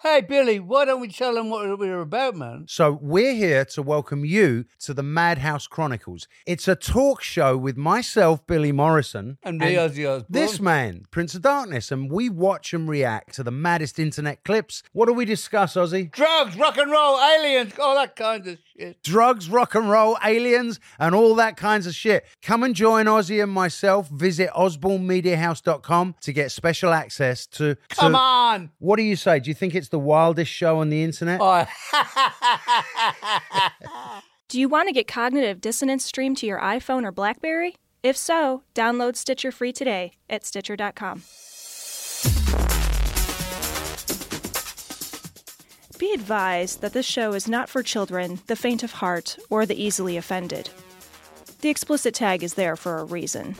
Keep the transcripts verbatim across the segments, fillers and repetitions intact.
Hey, Billy, why don't we tell them what we're about, man? So we're here to welcome you to the Madhouse Chronicles. It's a talk show with myself, Billy Morrison. And me, Ozzy Osbourne. This man, Prince of Darkness. And we watch and react to the maddest internet clips. What do we discuss, Ozzy? Drugs, rock and roll, aliens, all that kind of shit. Drugs, rock and roll, aliens, and all that kinds of shit. Come and join Ozzy and myself. Visit osborne media house dot com to get special access to... to Come on! What do you say? Do you think it's the wildest show on the internet? Oh. Do you want to get Cognitive Dissonance streamed to your iPhone or BlackBerry? If so, download Stitcher free today at Stitcher dot com. Be advised that this show is not for children, the faint of heart, or the easily offended. The explicit tag is there for a reason.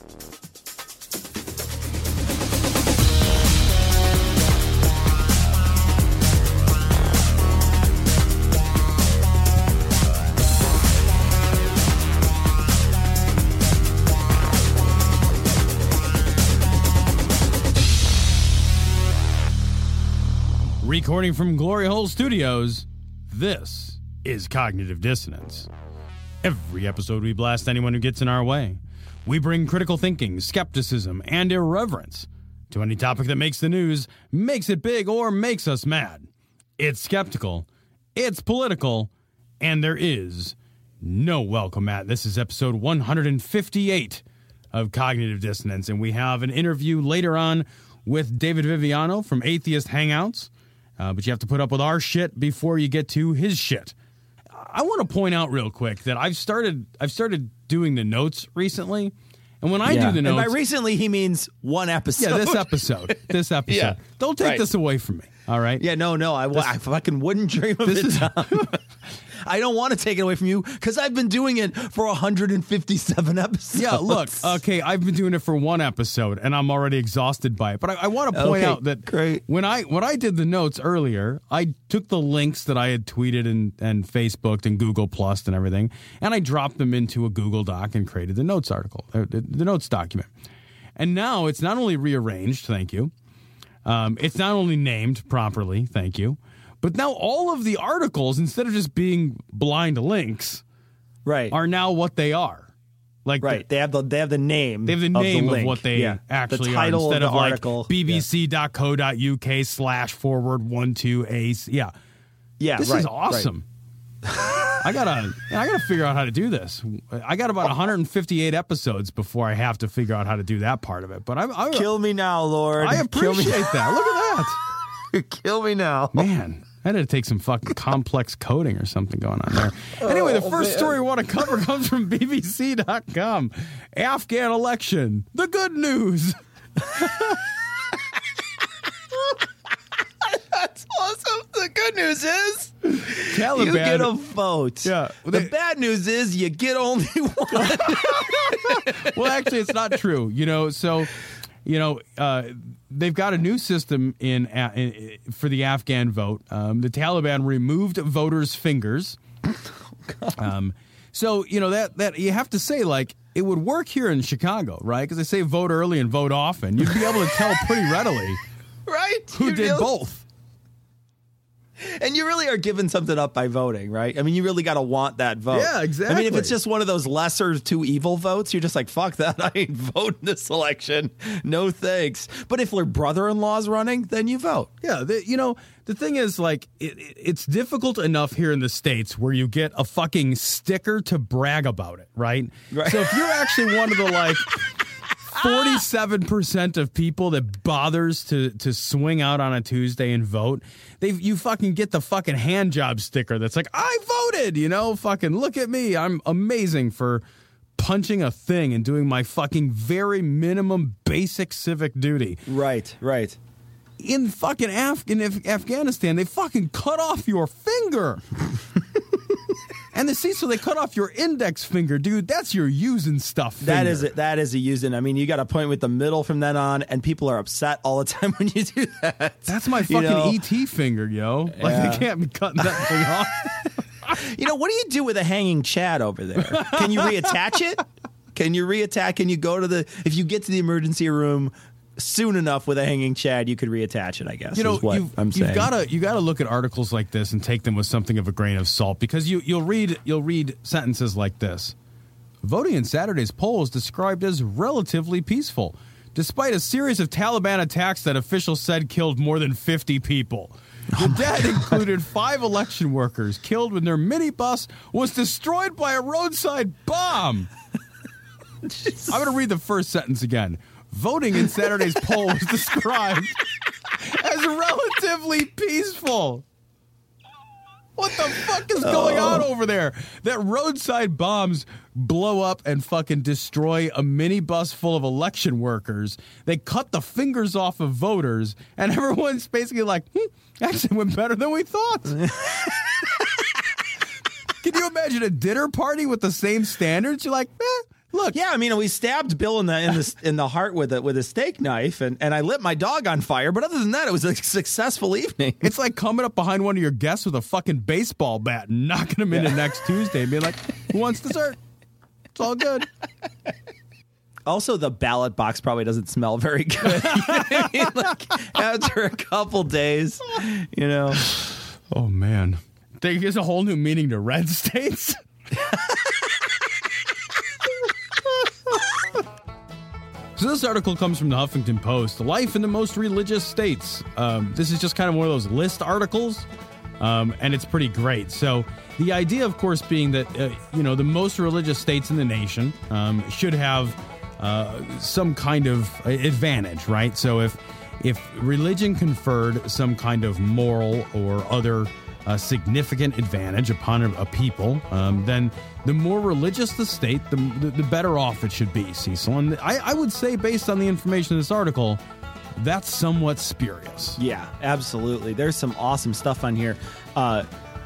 Recording from Glory Hole Studios, this is Cognitive Dissonance. Every episode we blast anyone who gets in our way. We bring critical thinking, skepticism, and irreverence to any topic that makes the news, makes it big, or makes us mad. It's skeptical, it's political, and there is no welcome mat. This is episode one hundred fifty-eight of Cognitive Dissonance, and we have an interview later on with David Viviano from Atheist Hangouts. Uh, but you have to put up with our shit before you get to his shit. I want to point out real quick that I've started I've started doing the notes recently, and when I yeah. do the notes, and by recently he means one episode. Yeah, this episode, this episode. Yeah. Don't take right. this away from me. All right. Yeah, no, no. I, this, I fucking wouldn't dream of this it. Is, I don't want to take it away from you because I've been doing it for one hundred fifty-seven episodes. Yeah, look, okay, I've been doing it for one episode and I'm already exhausted by it. But I, I want to point okay, out that great. when I when I did the notes earlier, I took the links that I had tweeted and, and Facebooked and Google Plus and everything, and I dropped them into a Google Doc and created the notes article, uh, the, the notes document. And now it's not only rearranged, thank you, um, it's not only named properly, thank you, but now all of the articles, instead of just being blind links, right, are now what they are. Like right, the, they have the they have the name. They have the name of, the of what they yeah. actually the title are instead of, of, the like article. B B C dot co dot U K slash forward one two ace. Yeah, yeah, this right, is awesome. Right. I gotta I gotta figure out how to do this. I got about one hundred fifty-eight episodes before I have to figure out how to do that part of it. But I, I kill me now, Lord. I appreciate that. Look at that. Kill me now, man. I had to take some fucking complex coding or something going on there. Anyway, the first man. story we want to cover comes from B B C dot com. Afghan election. The good news. That's awesome. The good news is Taliban, you get a vote. Yeah. The They, bad news is you get only one. well, actually, it's not true. You know, so, you know, uh, they've got a new system in, in for the Afghan vote. Um, the Taliban removed voters' fingers. Um, so, you know, that, that you have to say, like, it would work here in Chicago, right? Because they say vote early and vote often. You'd be able to tell pretty readily right? who you did really, both. And you really are giving something up by voting, right? I mean, you really got to want that vote. Yeah, exactly. I mean, if it's just one of those lesser two evil votes, you're just like, fuck that. I ain't voting this election. No thanks. But if your brother-in-law's running, then you vote. Yeah, the, you know, the thing is, like, it, it, it's difficult enough here in the States where you get a fucking sticker to brag about it, right? Right. So if you're actually one of the, like, forty-seven percent of people that bothers to, to swing out on a Tuesday and vote, they you fucking get the fucking hand job sticker that's like, I voted, you know, fucking look at me. I'm amazing for punching a thing and doing my fucking very minimum basic civic duty. Right, right. In fucking Af- in Af- Afghanistan, they fucking cut off your finger. And the see, so they cut off your index finger, dude. That's your using stuff finger. That is it. That is a using. I mean, you got to point with the middle from then on, and people are upset all the time when you do that. That's my fucking you know? E T finger, yo. Like, Yeah. they can't be cutting that thing off. You know, what do you do with a hanging Chad over there? Can you reattach it? Can you reattach? Can you go to the, if you get to the emergency room, soon enough with a hanging chad, you could reattach it, I guess, You know, is what you've, I'm saying. you've got to you got to look at articles like this and take them with something of a grain of salt, because you you'll read you'll read sentences like this: voting in Saturday's poll is described as relatively peaceful, despite a series of Taliban attacks that officials said killed more than fifty people. The death included five election workers killed when their minibus was destroyed by a roadside bomb. I'm going to read the first sentence again. Voting in Saturday's poll was described as relatively peaceful. What the fuck is going on over there? That roadside bombs blow up and fucking destroy a minibus full of election workers. They cut the fingers off of voters, and everyone's basically like, hmm, actually went better than we thought. Can you imagine a dinner party with the same standards? You're like, eh. Look, yeah, I mean, we stabbed Bill in the in the in the heart with a with a steak knife, and, and I lit my dog on fire. But other than that, it was a successful evening. It's like coming up behind one of your guests with a fucking baseball bat and knocking them into next Tuesday and being like, "Who wants dessert?" It's all good. Also, the ballot box probably doesn't smell very good. I mean, like, after a couple days, you know. Oh man, there's a whole new meaning to red states. So this article comes from the Huffington Post. Life in the most religious states. Um, this is just kind of one of those list articles, um, and it's pretty great. So the idea, of course, being that uh, you know the most religious states in the nation um, should have uh, some kind of advantage, right? So if if religion conferred some kind of moral or other uh, significant advantage upon a, a people, um, then the more religious the state, the, the, the better off it should be, Cecil. And I, I would say, based on the information in this article, that's somewhat spurious. Yeah, absolutely. There's some awesome stuff on here. Uh,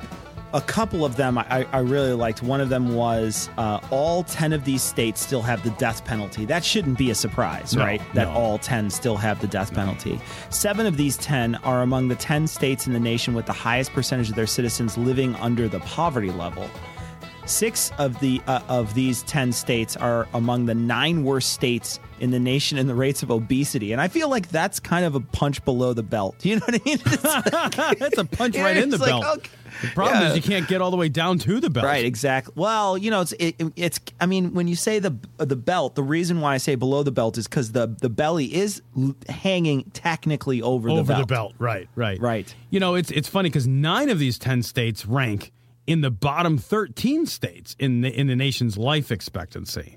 a couple of them I, I really liked. One of them was uh, all ten of these states still have the death penalty. That shouldn't be a surprise, No, right? That no. all ten still have the death penalty. Seven of these ten are among the ten states in the nation with the highest percentage of their citizens living under the poverty level. Six of the uh, of these ten states are among the nine worst states in the nation in the rates of obesity. And I feel like that's kind of a punch below the belt. You know what I mean? It's like, That's a punch yeah, right in the it's like, belt. okay. The problem Yeah. is you can't get all the way down to the belt. Right, exactly. Well, you know, it's it, it's. I mean, when you say the the belt, the reason why I say below the belt is because the the belly is l- hanging technically over, Over the belt. the belt. Right, right. Right. You know, it's it's funny because nine of these ten states rank in the bottom thirteen states in the in the nation's life expectancy.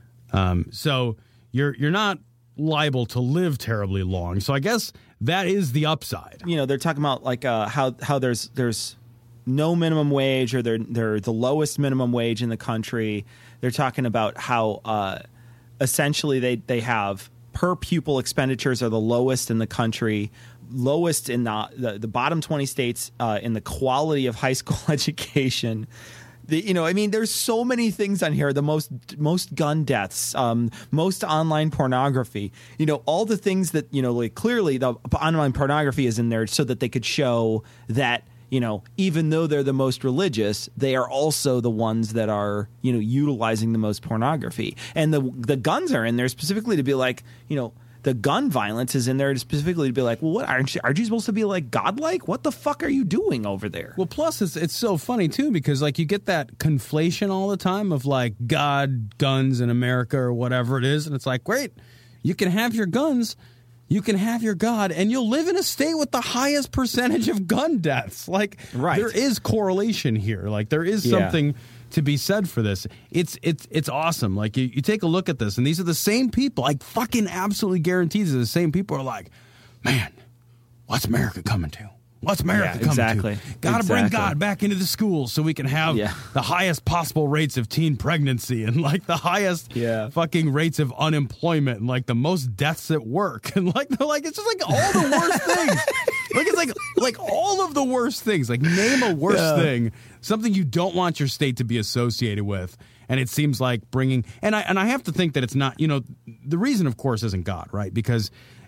Um, so you're you're not liable to live terribly long. So I guess that is the upside. You know, they're talking about like uh, how how there's there's no minimum wage, or they're they're the lowest minimum wage in the country. They're talking about how uh, essentially they they have per pupil expenditures are the lowest in the country, lowest in the the, the bottom twenty states uh, in the quality of high school education. The, you know, I mean, there's so many things on here. The most most gun deaths, um, most online pornography. You know, all the things that, you know, like clearly the online pornography is in there so that they could show that, you know, even though they're the most religious, they are also the ones that are, you know, utilizing the most pornography. And the the guns are in there specifically to be like, you know, the gun violence is in there specifically to be like, well, what aren't you, aren't you supposed to be like godlike? What the fuck are you doing over there? Well, plus it's it's so funny too because like you get that conflation all the time of like God, guns in America or whatever it is, and it's like, great, you can have your guns, you can have your God, and you'll live in a state with the highest percentage of gun deaths. Like, Right. there is correlation here. Like, there is Yeah. something to be said for this. It's it's it's awesome. Like, you, you take a look at this, and these are the same people. I fucking absolutely guarantee these are the same people who are like, man, what's America coming to? What's America Yeah, coming exactly. to? Gotta bring Exactly. God back into the schools so we can have Yeah. the highest possible rates of teen pregnancy and like the highest Yeah. fucking rates of unemployment and like the most deaths at work and like they're like it's just like all the worst things. Like it's like like all of the worst things. Like name a worse Yeah. thing, something you don't want your state to be associated with. And it seems like bringing and I and I have to think that it's not, you know, the reason of course isn't God, right? Because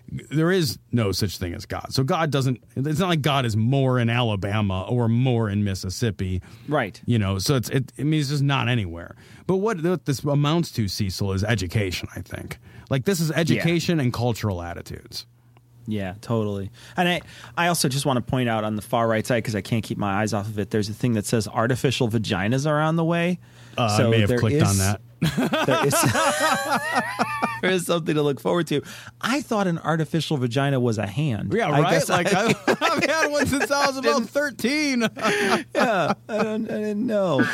there is no such thing as God. So God doesn't, it's not like God is more in Alabama or more in Mississippi. Right. You know, so it's, it, I mean, it's just not anywhere. But what, what this amounts to, Cecil, is education, I think. Like, this is education yeah. and cultural attitudes. Yeah, totally. And I, I also just want to point out on the far right side, because I can't keep my eyes off of it, there's a thing that says artificial vaginas are on the way. Uh, so I may have there clicked is, on that. There is, there is something to look forward to. I thought an artificial vagina was a hand. Yeah, I right? guess Like, I, I've, I've had one since I was about thirteen. yeah, I, don't, I didn't know.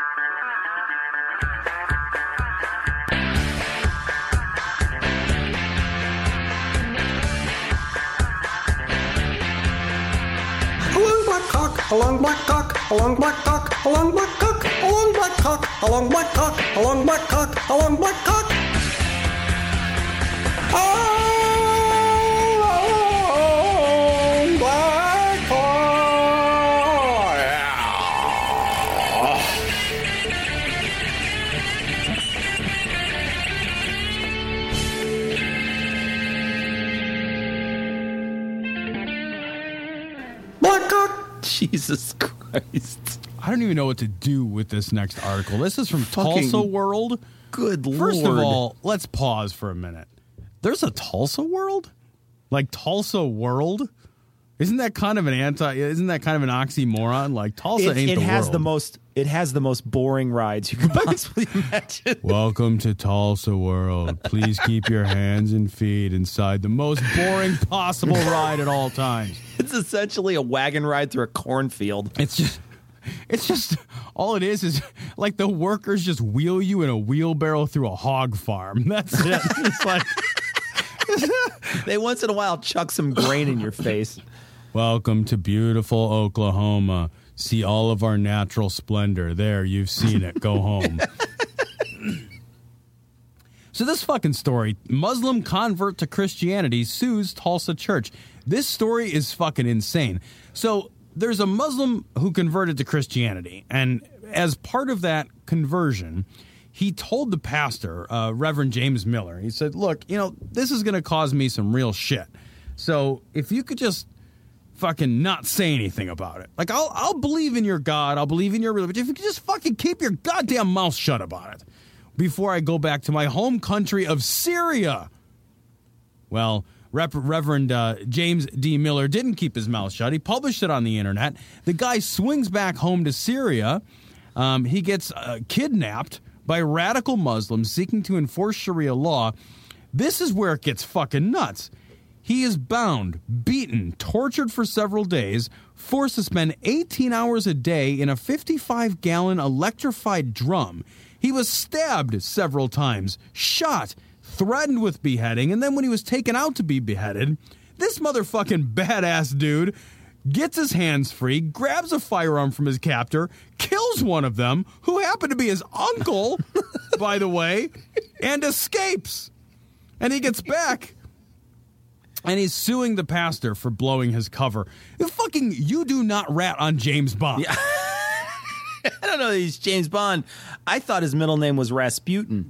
A long black cock, a long black cock, a long black cock, a long black cock, a long black cock, a long black cock, a long black cock. A long black cock. Black cock. Jesus Christ. I don't even know what to do with this next article. This is from Fucking Tulsa World. Good Lord. First of all, let's pause for a minute. There's a Tulsa World? Like Tulsa World? Isn't that kind of an anti, isn't that kind of an oxymoron? Like Tulsa it, ain't it the has world. the most it has the most boring rides you could possibly imagine. Welcome to Tulsa World. Please keep your hands and feet inside the most boring possible ride at all times. It's essentially a wagon ride through a cornfield. It's just, it's just, all it is is like the workers just wheel you in a wheelbarrow through a hog farm. That's it. It's like, They once in a while chuck some grain in your face. welcome to beautiful Oklahoma. See all of our natural splendor. There, you've seen it. Go home. So this fucking story, Muslim convert to Christianity sues Tulsa church. This story is fucking insane. So there's a Muslim who converted to Christianity, and as part of that conversion, he told the pastor, uh, Reverend James Miller, he said, look, you know, this is going to cause me some real shit. So if you could just fucking not say anything about it. Like, I'll, I'll believe in your God, I'll believe in your religion, but if you could just fucking keep your goddamn mouth shut about it before I go back to my home country of Syria. Well, Rep- Reverend uh, James D. Miller didn't keep his mouth shut. He published it on the internet. The guy swings back home to Syria. Um, he gets uh, kidnapped by radical Muslims seeking to enforce Sharia law. This is where it gets fucking nuts. He is bound, beaten, tortured for several days, forced to spend eighteen hours a day in a fifty-five gallon electrified drum. He was stabbed several times, shot, threatened with beheading, and then when he was taken out to be beheaded, this motherfucking badass dude gets his hands free, grabs a firearm from his captor, kills one of them, who happened to be his uncle, by the way, and escapes. And he gets back, and he's suing the pastor for blowing his cover. Fucking, you do not rat on James Bond. Yeah. I don't know that he's James Bond. I thought his middle name was Rasputin.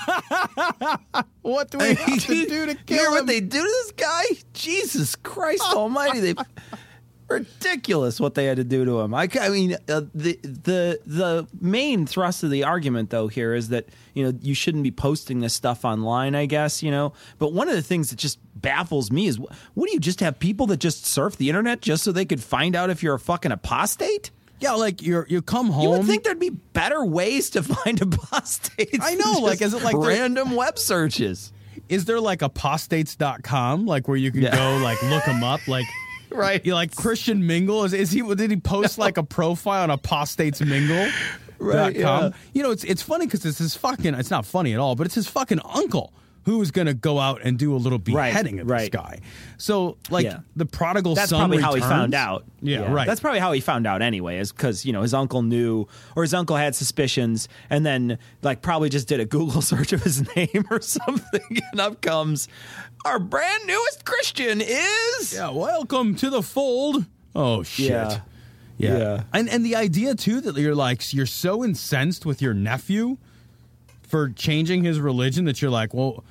What do we have to do to kill hear him? what they do to this guy? Jesus Christ almighty. They ridiculous what they had to do to him. I, I mean, uh, the the the main thrust of the argument, though, here is that, you know, you shouldn't be posting this stuff online, I guess, you know. But one of the things that just baffles me is, what do you just have people that just surf the internet just so they could find out if you're a fucking apostate? Yeah, like you're you come home. You would think there'd be better ways to find apostates. I know, than like, just is it like they're- random web searches? Is there like apostates dot com, like where you can Yeah. go like look him up, like Right. you like Christian Mingle? Is is he did he post like a profile on apostates mingle? Right, yeah. You know, it's it's funny because it's his fucking. It's not funny at all, but it's his fucking uncle who is going to go out and do a little beheading of this right. guy. So, like, Yeah. the prodigal That's son probably how he returns. found out. Yeah, right. That's probably how he found out anyway, is because, you know, his uncle knew, or his uncle had suspicions, and then, like, probably just did a Google search of his name or something, and up comes, our brand newest Christian is... Yeah, welcome to the fold. Oh, shit. Yeah. Yeah. Yeah. And and the idea, too, that you're like, you're so incensed with your nephew for changing his religion that you're like, well,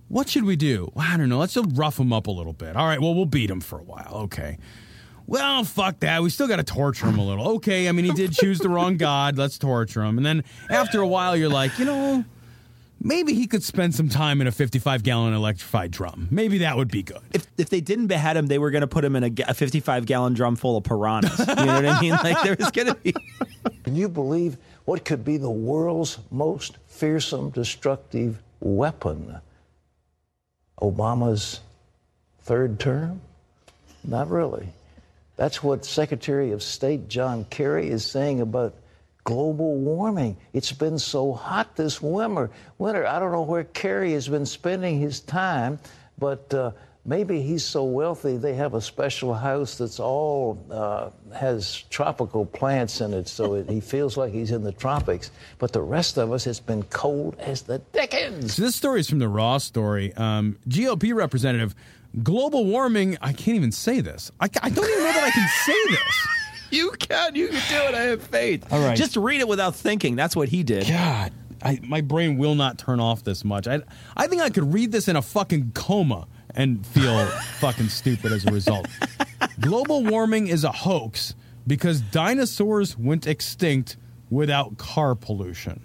what should we do? I don't know. Let's just rough him up a little bit. All right, well, we'll beat him for a while. Okay. Well, fuck that. We still got to torture him a little. Okay, I mean, he did choose the wrong god. Let's torture him. And then after a while, you're like, you know, maybe he could spend some time in a fifty-five gallon electrified drum. Maybe that would be good. If if they didn't behead him, they were going to put him in a, a fifty-five gallon drum full of piranhas. You know what I mean? Like, there was going to be... Can you believe what could be the world's most fearsome, destructive weapon? Obama's third term? Not really. That's what Secretary of State John Kerry is saying about global warming. It's been so hot this winter. Winter. I don't know where Kerry has been spending his time, but uh, maybe he's so wealthy they have a special house that's all uh, has tropical plants in it, so it, he feels like he's in the tropics. But the rest of us, it's been cold as the dickens. So this story is from the Raw story. Um, G O P representative, global warming, I can't even say this. I, I don't even know that I can say this. You can. You can do it. I have faith. All right. Just read it without thinking. That's what he did. God, I, my brain will not turn off this much. I, I think I could read this in a fucking coma and feel fucking stupid as a result. Global warming is a hoax because dinosaurs went extinct without car pollution.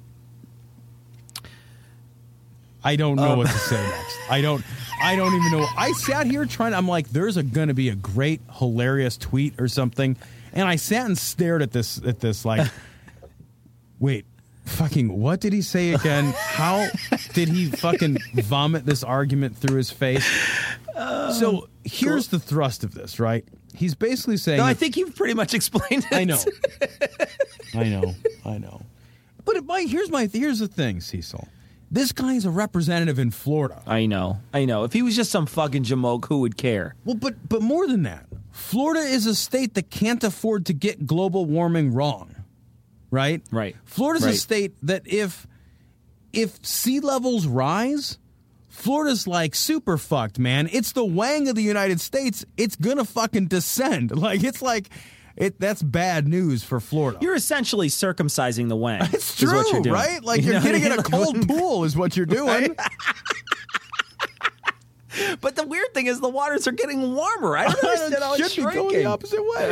I don't know um. what to say next. I don't... I don't even know. I sat here trying. I'm like, there's a going to be a great, hilarious tweet or something, and I sat and stared at this. At this, like, wait, fucking, what did he say again? How did he fucking vomit this argument through his face? Um, so here's cool. the thrust of this, right? He's basically saying. No, I think you've pretty much explained it. I know. I know. I know. But it might, here's my here's the thing, Cecil. This guy is a representative in Florida. I know. I know. If he was just some fucking jamoke, who would care? Well, but but more than that, Florida is a state that can't afford to get global warming wrong. Right? Right. Florida's right. a state that if if sea levels rise, Florida's like super fucked, man. It's the Wang of the United States. It's gonna fucking descend. Like, it's like It, that's bad news for Florida. You're essentially circumcising the Wang. It's true, what you're doing. Right? Like, you you're know getting in I mean? a cold pool is what you're doing. But the weird thing is the waters are getting warmer. I don't understand how it's should be going the opposite way.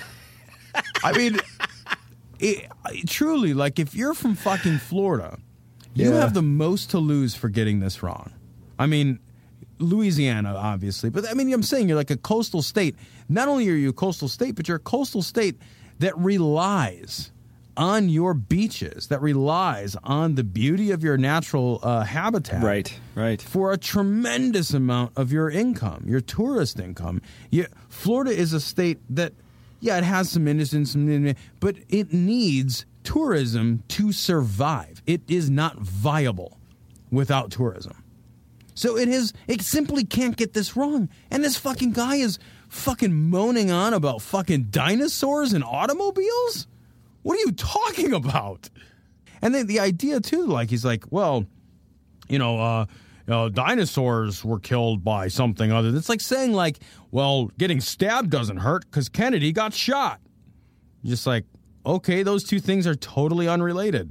I mean, it, it, truly, like, if you're from fucking Florida, you Yeah. have the most to lose for getting this wrong. I mean, Louisiana, obviously. But, I mean, I'm saying you're like a coastal state. Not only are you a coastal state, but you're a coastal state that relies on your beaches, that relies on the beauty of your natural uh, habitat. Right, right. For a tremendous amount of your income, your tourist income. You, Florida is a state that, yeah, it has some innocence, but it needs tourism to survive. It is not viable without tourism. So it is, it simply can't get this wrong. And this fucking guy is fucking moaning on about fucking dinosaurs and automobiles? What are you talking about? And then the idea, too, like, he's like, well, you know, uh, you know, dinosaurs were killed by something other. It's like saying, like, well, getting stabbed doesn't hurt because Kennedy got shot. Just like, okay, those two things are totally unrelated.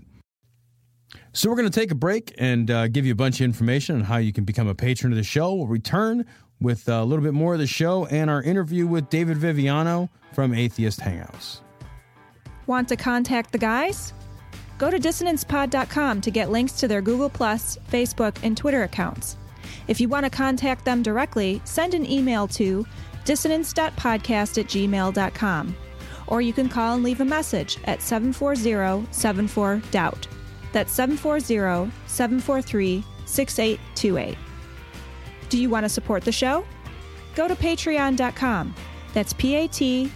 So we're going to take a break and uh, give you a bunch of information on how you can become a patron of the show. We'll return with a little bit more of the show and our interview with David Viviano from Atheist Hangouts. Want to contact the guys? Go to dissonance pod dot com to get links to their Google Plus, Facebook, and Twitter accounts. If you want to contact them directly, send an email to dissonance dot podcast at gmail dot com. Or you can call and leave a message at seven four zero, seven four, doubt. That's seven four zero, seven four three, six eight two eight. Do you want to support the show? Go to patreon dot com. That's P-A-T-R-E-O-N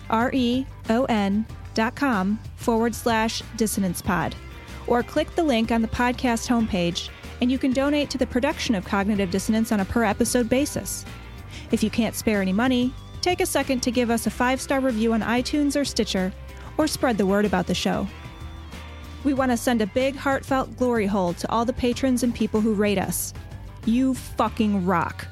dot com forward slash dissonance pod. Or click the link on the podcast homepage and you can donate to the production of Cognitive Dissonance on a per episode basis. If you can't spare any money, take a second to give us a five-star review on iTunes or Stitcher, or spread the word about the show. We want to send a big, heartfelt glory hole to all the patrons and people who rate us. You fucking rock.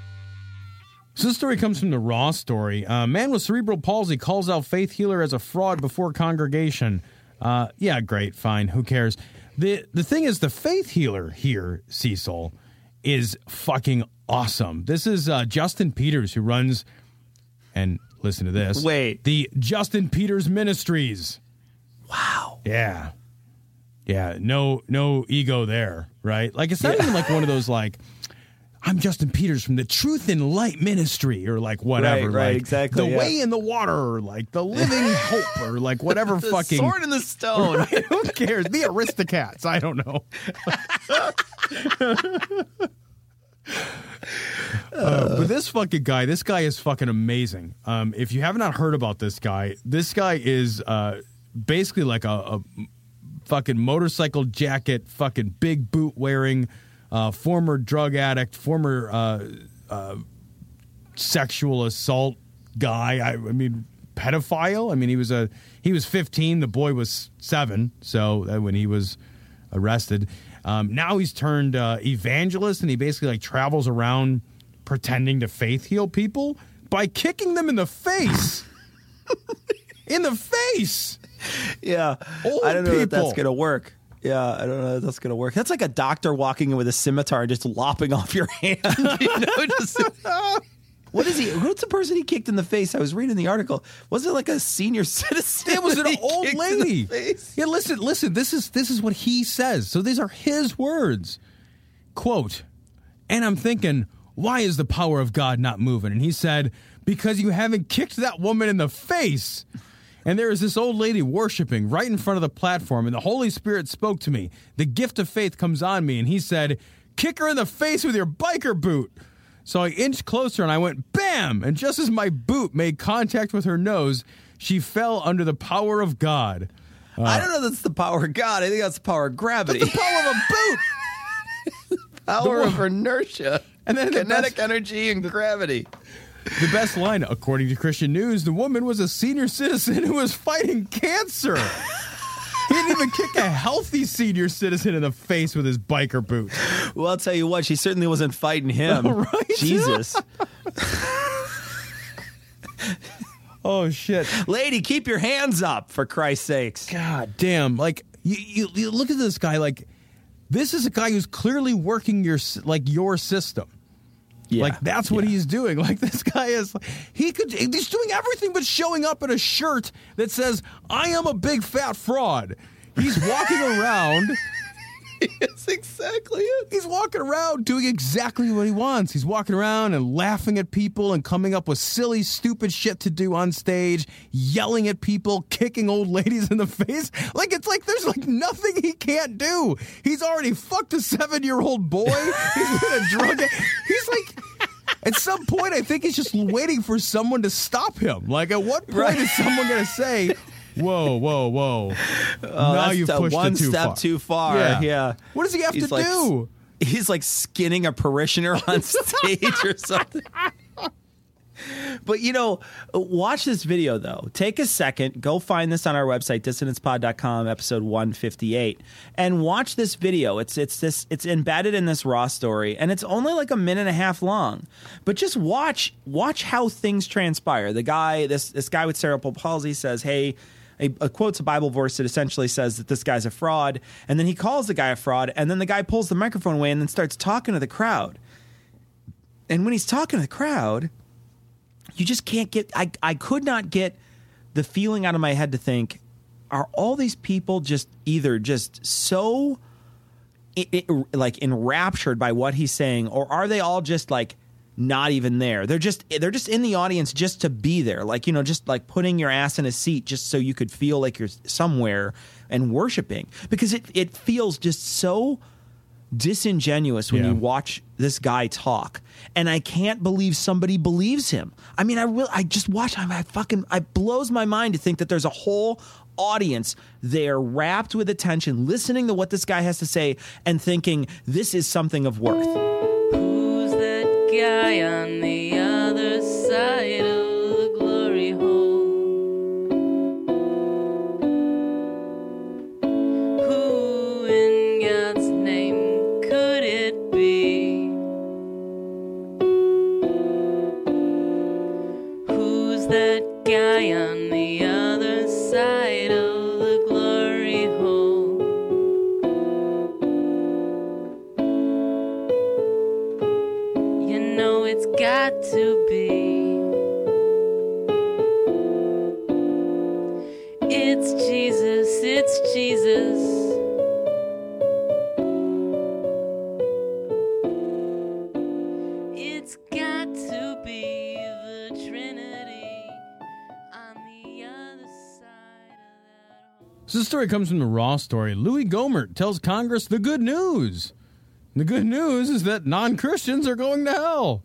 So this story comes from the Raw story. A uh, man with cerebral palsy calls out faith healer as a fraud before congregation. Uh, yeah, great, fine, who cares? The the thing is, the faith healer here, Cecil, is fucking awesome. This is uh, Justin Peters, who runs, and listen to this. Wait. The Justin Peters Ministries. Wow. Yeah. Yeah. No, no ego there, right? Like, it's not Yeah. even like one of those, like, I'm Justin Peters from the Truth and Light Ministry, or like whatever. Right, right, like, exactly, The yeah. Way in the Water, or like The Living Hope, or like whatever The fucking. Sword in the Stone. Right? Who cares? The Aristocats. I don't know. Uh, but this fucking guy, this guy is fucking amazing. Um, if you have not heard about this guy, this guy is uh, basically like a, a fucking motorcycle jacket, fucking big boot wearing, uh, former drug addict, former uh, uh, sexual assault guy. I, I mean, pedophile. I mean, he was a he was fifteen. The boy was seven. So uh, when he was arrested. Um, now he's turned uh, evangelist, and he basically like travels around pretending to faith heal people by kicking them in the face. In the face. Yeah. Old I don't know if that's people. going to work. Yeah, I don't know if that's going to work. That's like a doctor walking in with a scimitar and just lopping off your hand. You know, just, what is he? What's the person he kicked in the face? I was reading the article. Was it like a senior citizen? It was that an he old kicked in lady. the face? Yeah, listen, listen. This is this is what he says. So these are his words. Quote, and I'm thinking, why is the power of God not moving? And he said, because you haven't kicked that woman in the face. And there is this old lady worshiping right in front of the platform, and the Holy Spirit spoke to me. The gift of faith comes on me, and he said, kick her in the face with your biker boot. So I inched closer, and I went, bam! And just as my boot made contact with her nose, she fell under the power of God. I don't know if that's the power of God. I think that's the power of gravity. That's the power of a boot! power The- of inertia. And then the kinetic best- energy and gravity. The best line, according to Christian News, the woman was a senior citizen who was fighting cancer. He didn't even kick a healthy senior citizen in the face with his biker boot. Well, I'll tell you what, she certainly wasn't fighting him. Right? Jesus. Oh, shit. Lady, keep your hands up, for Christ's sakes. God damn. Like, you, you, you look at this guy, like, this is a guy who's clearly working your, s- like, your system. Yeah. Like, that's what Yeah. he's doing. Like, this guy is, he could, he's doing everything but showing up in a shirt that says, I am a big fat fraud. He's walking around. That's exactly it. He's walking around doing exactly what he wants. He's walking around and laughing at people and coming up with silly, stupid shit to do on stage, yelling at people, kicking old ladies in the face. Like, it's like there's like nothing he can't do. He's already fucked a seven-year-old boy. He's been a drug addict. He's like, at some point, I think he's just waiting for someone to stop him. Like, at what point Right. is someone going to say, whoa, whoa, whoa. Oh, now that's you've the pushed one it too step far. too far. Yeah. Yeah. What does he have He's to like, do? He's like skinning a parishioner on stage or something. But, you know, watch this video, though. Take a second. Go find this on our website, dissonance pod dot com, episode one fifty-eight, and watch this video. It's it's this it's embedded in this Raw story, and it's only like a minute and a half long. But just watch watch how things transpire. The guy, this this guy with cerebral palsy says, hey, a, a quotes a Bible verse that essentially says that this guy's a fraud, and then he calls the guy a fraud, and then the guy pulls the microphone away and then starts talking to the crowd. And when he's talking to the crowd, you just can't get, I, I could not get the feeling out of my head to think, are all these people just either just so i i like enraptured by what he's saying, or are they all just like not even there? They're just, they're just in the audience just to be there. Like, you know, just like putting your ass in a seat just so you could feel like you're somewhere and worshiping, because it, it feels just so disingenuous when Yeah. you watch this guy talk, and I can't believe somebody believes him. I mean, I will. I just watch. I, I fucking. It blows my mind to think that there's a whole audience there, wrapped with attention, listening to what this guy has to say, and thinking this is something of worth. Who's that guy on the other side of the glory hole? Who in God's name could it be? Who's that guy on the other side of the glory hole? It's Jesus, it's Jesus. It's got to be the Trinity on the other side of that hole. So this story comes from the Raw story. Louis Gohmert tells Congress the good news. The good news is that non-Christians are going to hell.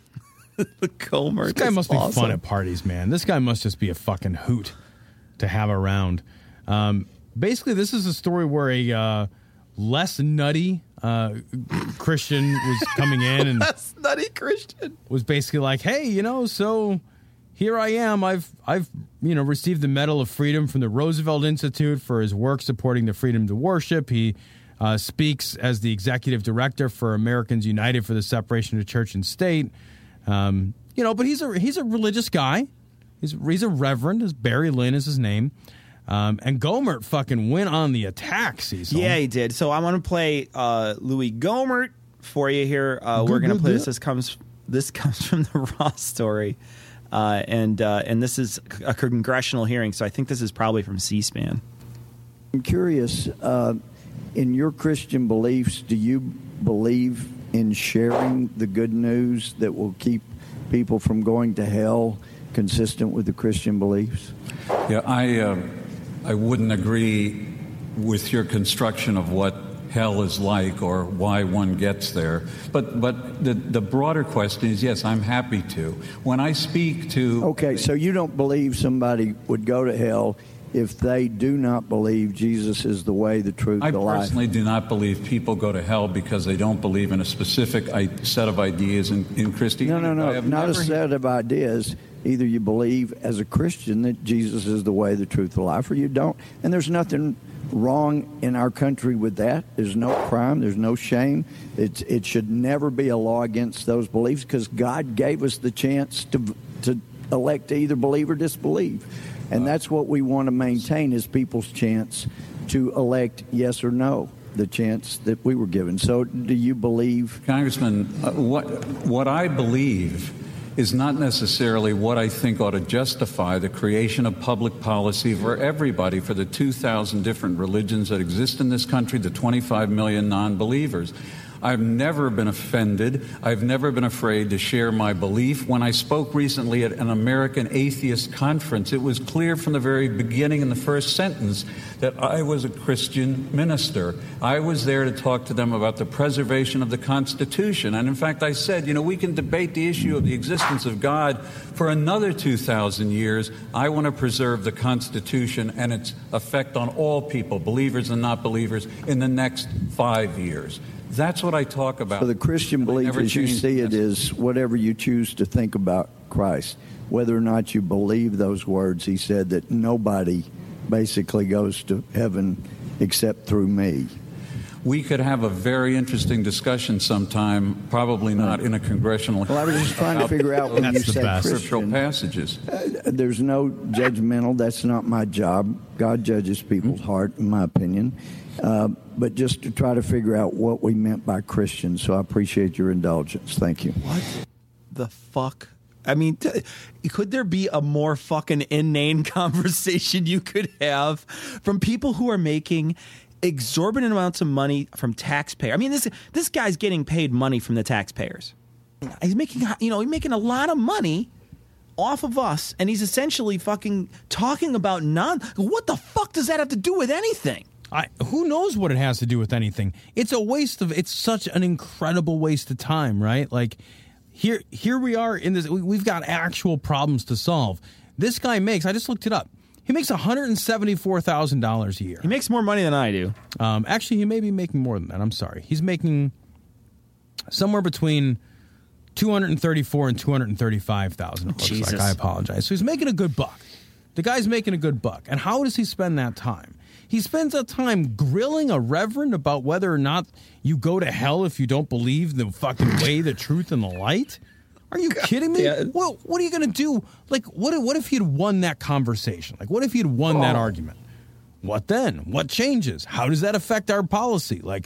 The Gohmert. This guy is must be awesome. fun at parties, man. This guy must just be a fucking hoot to have around. Um, basically, this is a story where a uh, less nutty uh, Christian was coming in and That's nutty Christian. was basically like, "Hey, you know, so here I am. I've I've you know received the Medal of Freedom from the Roosevelt Institute for his work supporting the freedom to worship. He uh, speaks as the executive director for Americans United for the Separation of Church and State." Um, you know, but he's a he's a religious guy. He's he's a reverend. His Barry Lynn is his name. Um, and Gohmert fucking went on the attack, Cecil. Yeah, he did. So I want to play uh, Louis Gohmert for you here. Uh, we're going to play this. This comes this comes from the Raw story, uh, and uh, and this is a congressional hearing. So I think this is probably from C-SPAN. I'm curious, uh, in your Christian beliefs, do you believe in sharing the good news that will keep people from going to hell, consistent with the Christian beliefs? Yeah, I uh, I wouldn't agree with your construction of what hell is like or why one gets there. But but the the broader question is, yes, I'm happy to. When I speak to... Okay, so you don't believe somebody would go to hell if they do not believe Jesus is the way, the truth, I the life? personally do not believe people go to hell because they don't believe in a specific I- set of ideas in, in Christianity. No, no, I no, have not a never- set of ideas. Either you believe as a Christian that Jesus is the way, the truth, the life, or you don't. And there's nothing wrong in our country with that. There's no crime. There's no shame. It's, it should never be a law against those beliefs because God gave us the chance to to elect to either believe or disbelieve. And that's what we want to maintain is people's chance to elect yes or no, the chance that we were given. So do you believe... Congressman, uh, what what I believe is not necessarily what I think ought to justify the creation of public policy for everybody, for the two thousand different religions that exist in this country, the twenty-five million non-believers. I've never been offended. I've never been afraid to share my belief. When I spoke recently at an American Atheist Conference, it was clear from the very beginning in the first sentence that I was a Christian minister. I was there to talk to them about the preservation of the Constitution. And in fact, I said, you know, we can debate the issue of the existence of God for another two thousand years. I want to preserve the Constitution and its effect on all people, believers and not believers, in the next five years. That's what I talk about. So the Christian belief, as you see it, is whatever you choose to think about Christ, whether or not you believe those words. He said that nobody basically goes to heaven except through me. We could have a very interesting discussion sometime, probably not in a congressional... Well, I was just trying to figure out when you say scriptural Christian, passages. Uh, there's no judgmental. That's not my job. God judges people's heart, in my opinion. Uh, but just to try to figure out what we meant by Christian. So I appreciate your indulgence. Thank you. What the fuck? I mean, t- could there be a more fucking inane conversation you could have from people who are making exorbitant amounts of money from taxpayers? I mean, this this guy's getting paid money from the taxpayers. He's making, you know, he's making a lot of money off of us, and he's essentially fucking talking about non. What the fuck does that have to do with anything? I, who knows what it has to do with anything? It's a waste of. It's such an incredible waste of time, right? Like here, here we are in this. We, we've got actual problems to solve. This guy makes. I just looked it up. He makes one hundred and seventy-four thousand dollars a year. He makes more money than I do. Um, actually, he may be making more than that. I'm sorry. He's making somewhere between two hundred and thirty-four and two hundred and thirty-five thousand. Jesus, like. I apologize. So he's making a good buck. The guy's making a good buck. And how does he spend that time? He spends that time grilling a reverend about whether or not you go to hell if you don't believe the fucking way, the truth, and the light. Are you kidding me? Yeah. Well, what are you going to do? Like, what if, what if he'd won that conversation? Like, what if he'd won oh. that argument? What then? What changes? How does that affect our policy? Like,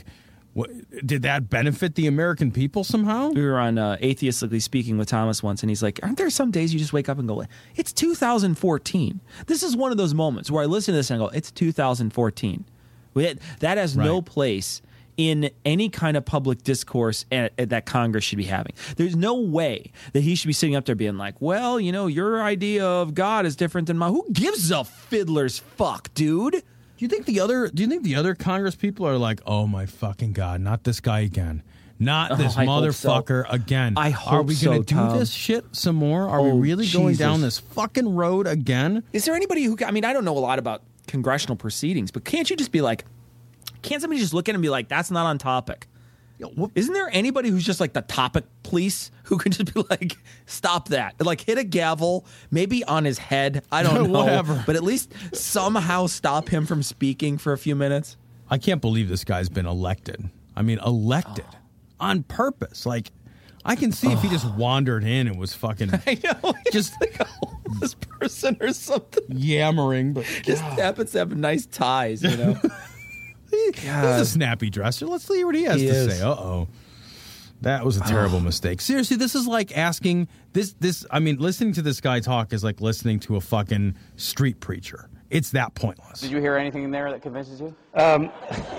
What, did that benefit the American people somehow? We were on uh, Atheistically Speaking with Thomas once, and he's like, aren't there some days you just wake up and go, it's two thousand fourteen. This is one of those moments where I listen to this and I go, it's two thousand fourteen. We, that has right. no place in any kind of public discourse at, at that Congress should be having. There's no way that he should be sitting up there being like, well, you know, your idea of God is different than mine. Who gives a fiddler's fuck, dude? Do you think the other? Do you think the other Congress people are like, "Oh my fucking God, not this guy again, not this oh, motherfucker so. again"? I hope Are we going to so, do Tom. this shit some more? Are oh, we really Jesus. going down this fucking road again? Is there anybody who? I mean, I don't know a lot about congressional proceedings, but can't you just be like, can't somebody just look at it and be like, "That's not on topic"? Isn't there anybody who's just like the topic police who can just be like, stop that? Like hit a gavel, maybe on his head. I don't know. Whatever. But at least somehow stop him from speaking for a few minutes. I can't believe this guy's been elected. I mean, elected oh. on purpose. Like, I can see oh. if he just wandered in and was fucking I know, just like a homeless person or something. Yammering. But just happens to have nice ties, you know? He's a snappy dresser. Let's see what he has he to is. say. Uh-oh. That was a terrible oh. mistake. Seriously, this is like asking this this I mean, listening to this guy talk is like listening to a fucking street preacher. It's that pointless. Did you hear anything in there that convinces you? Um,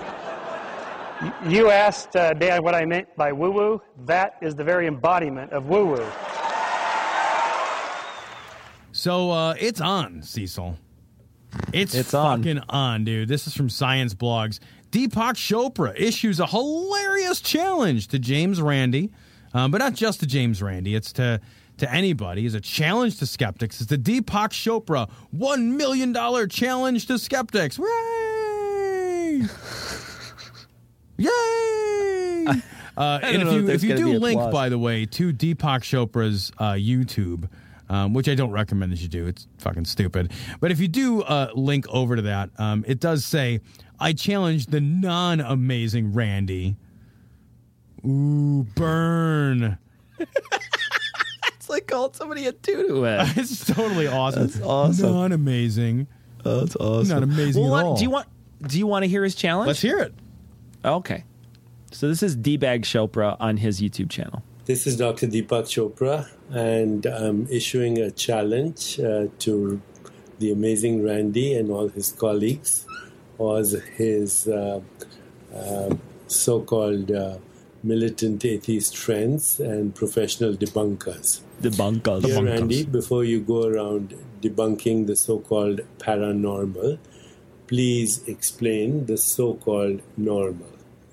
you asked uh, Dan what I meant by woo-woo. That is the very embodiment of woo-woo. So uh, it's on, Cecil. It's, it's fucking on. on, dude. This is from Science Blogs. Deepak Chopra issues a hilarious challenge to James Randi, um, but not just to James Randi. It's to to anybody. It's a challenge to skeptics. It's the Deepak Chopra one million dollars challenge to skeptics. Yay! Yay! Uh, and if you, if you do link, by the way, to Deepak Chopra's uh, YouTube, Um, which I don't recommend that you do. It's fucking stupid. But if you do uh, link over to that, um, it does say, I challenge the non-amazing Randy. Ooh, burn. It's like called somebody a doo-doo head. It's totally awesome. That's awesome. Non-amazing. Oh, that's awesome. Not amazing well, at what, all. Do you want, do you want to hear his challenge? Let's hear it. Okay. So this is D-Bag Chopra on his YouTube channel. This is Doctor Deepak Chopra, and I'm issuing a challenge uh, to the amazing Randy and all his colleagues, or his uh, uh, so-called uh, militant atheist friends and professional debunkers. Debunkers. Dear debunkers. Randy, before you go around debunking the so-called paranormal, please explain the so-called normal.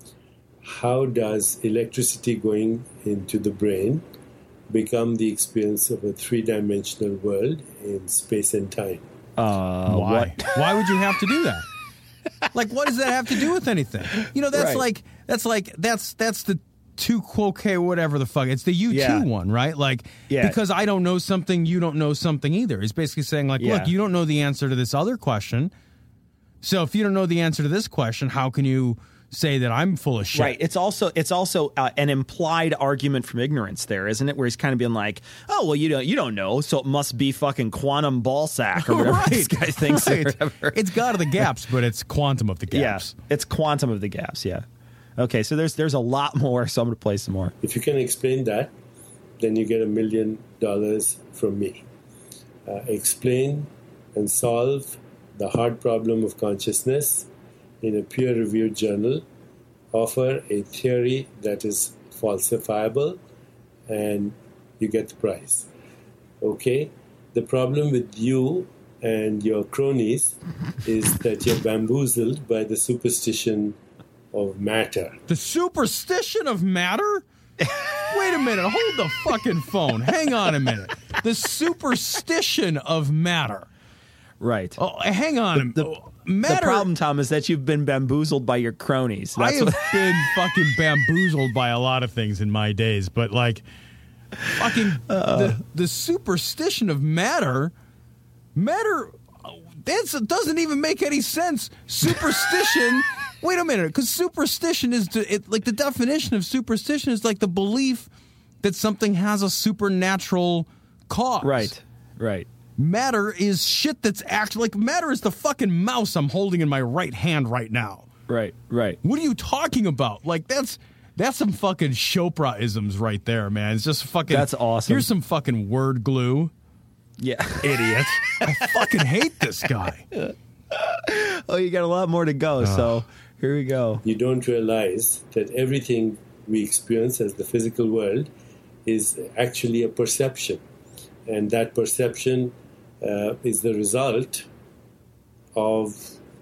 How does electricity going into the brain become the experience of a three-dimensional world in space and time? Uh, Why? What? Why would you have to do that? Like, what does that have to do with anything? You know, that's Right. like that's like that's that's the two okay whatever the fuck. It's the you Yeah. two one, right? Like, Yeah. because I don't know something, you don't know something either. He's basically saying like, Yeah. look, you don't know the answer to this other question. So if you don't know the answer to this question, how can you say that I'm full of shit? Right. It's also it's also uh, an implied argument from ignorance there, isn't it? Where he's kind of being like, "Oh, well, you don't you don't know, so it must be fucking quantum ball sack or whatever Right. this guy thinks." Right. Or whatever. It's God of the gaps, but it's quantum of the gaps. Yeah, it's quantum of the gaps. Yeah. Okay, so there's there's a lot more. So I'm going to play some more. If you can explain that, then you get a million dollars from me. Uh, explain and solve the hard problem of consciousness in a peer-reviewed journal. Offer a theory that is falsifiable, and you get the prize. Okay? The problem with you and your cronies is that you're bamboozled by the superstition of matter. The superstition of matter? Wait a minute. Hold the fucking phone. Hang on a minute. The superstition of matter. Right. Oh, hang on. The, Oh, matter. the problem, Tom, is that you've been bamboozled by your cronies. I That's have what, been fucking bamboozled by a lot of things in my days, but like fucking Uh. the, the superstition of matter, matter, that's, it doesn't even make any sense. Superstition. Wait a minute, because superstition is to, it, like the definition of superstition is like the belief that something has a supernatural cause. right. Right. Matter is shit that's actually like matter is the fucking mouse I'm holding in my right hand right now. Right, right. What are you talking about? Like, that's that's some fucking Chopra-isms right there, man. It's just fucking... That's awesome. Here's some fucking word glue. Yeah. Idiot. I fucking hate this guy. Oh, you got a lot more to go, so here we go. You don't realize that everything we experience as the physical world is actually a perception. And that perception uh, is the result of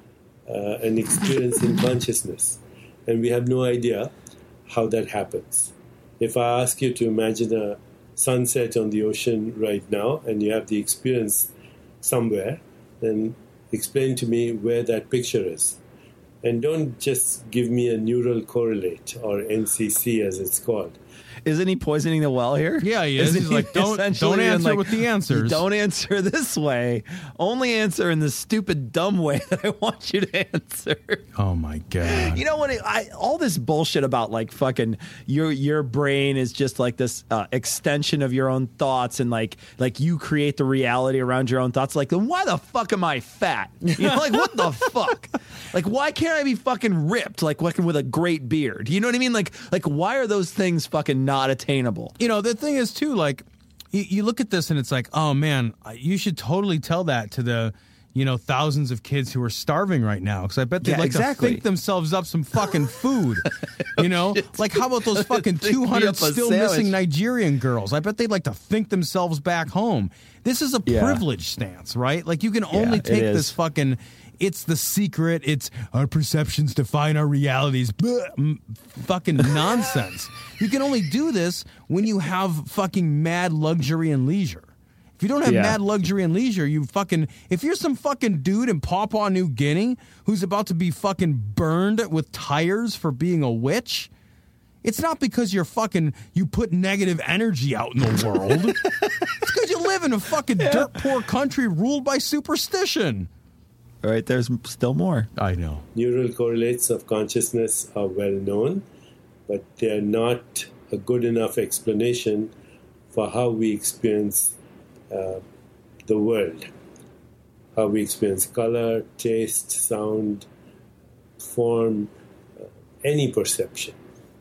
uh, an experience in consciousness. And we have no idea how that happens. If I ask you to imagine a sunset on the ocean right now and you have the experience somewhere, then explain to me where that picture is. And don't just give me a neural correlate, or N C C as it's called. Isn't he poisoning the well here? Yeah, he is. Isn't He's like, don't, essentially don't being answer like, with the answers. Don't answer this way. Only answer in the stupid, dumb way that I want you to answer. Oh, my God. You know what? I, all this bullshit about like fucking your your brain is just like this uh, extension of your own thoughts, and like like you create the reality around your own thoughts. Like, then why the fuck am I fat? You know, like what the fuck? Like, why can't I be fucking ripped? Like, fucking with a great beard. You know what I mean? Like, like why are those things fucking not attainable? You know, the thing is, too, like, you, you look at this and it's like, oh, man, you should totally tell that to the, you know, thousands of kids who are starving right now. Because I bet they'd Yeah, like exactly. to think themselves up some fucking food. You know? Like, how about those fucking Think me two hundred up a still sandwich. missing Nigerian girls? I bet they'd like to think themselves back home. This is a Yeah. privilege stance, right? Like, you can only it take is. this fucking... It's the secret. It's our perceptions define our realities. Blah, m- fucking nonsense. You can only do this when you have fucking mad luxury and leisure. If you don't have Yeah. mad luxury and leisure, you fucking... If you're some fucking dude in Papua New Guinea who's about to be fucking burned with tires for being a witch, it's not because you're fucking... You put negative energy out in the world. It's because you live in a fucking dirt poor country ruled by superstition. All right, there's still more. I know. Neural correlates of consciousness are well known, but they are not a good enough explanation for how we experience uh, the world, how we experience color, taste, sound, form, uh, any perception.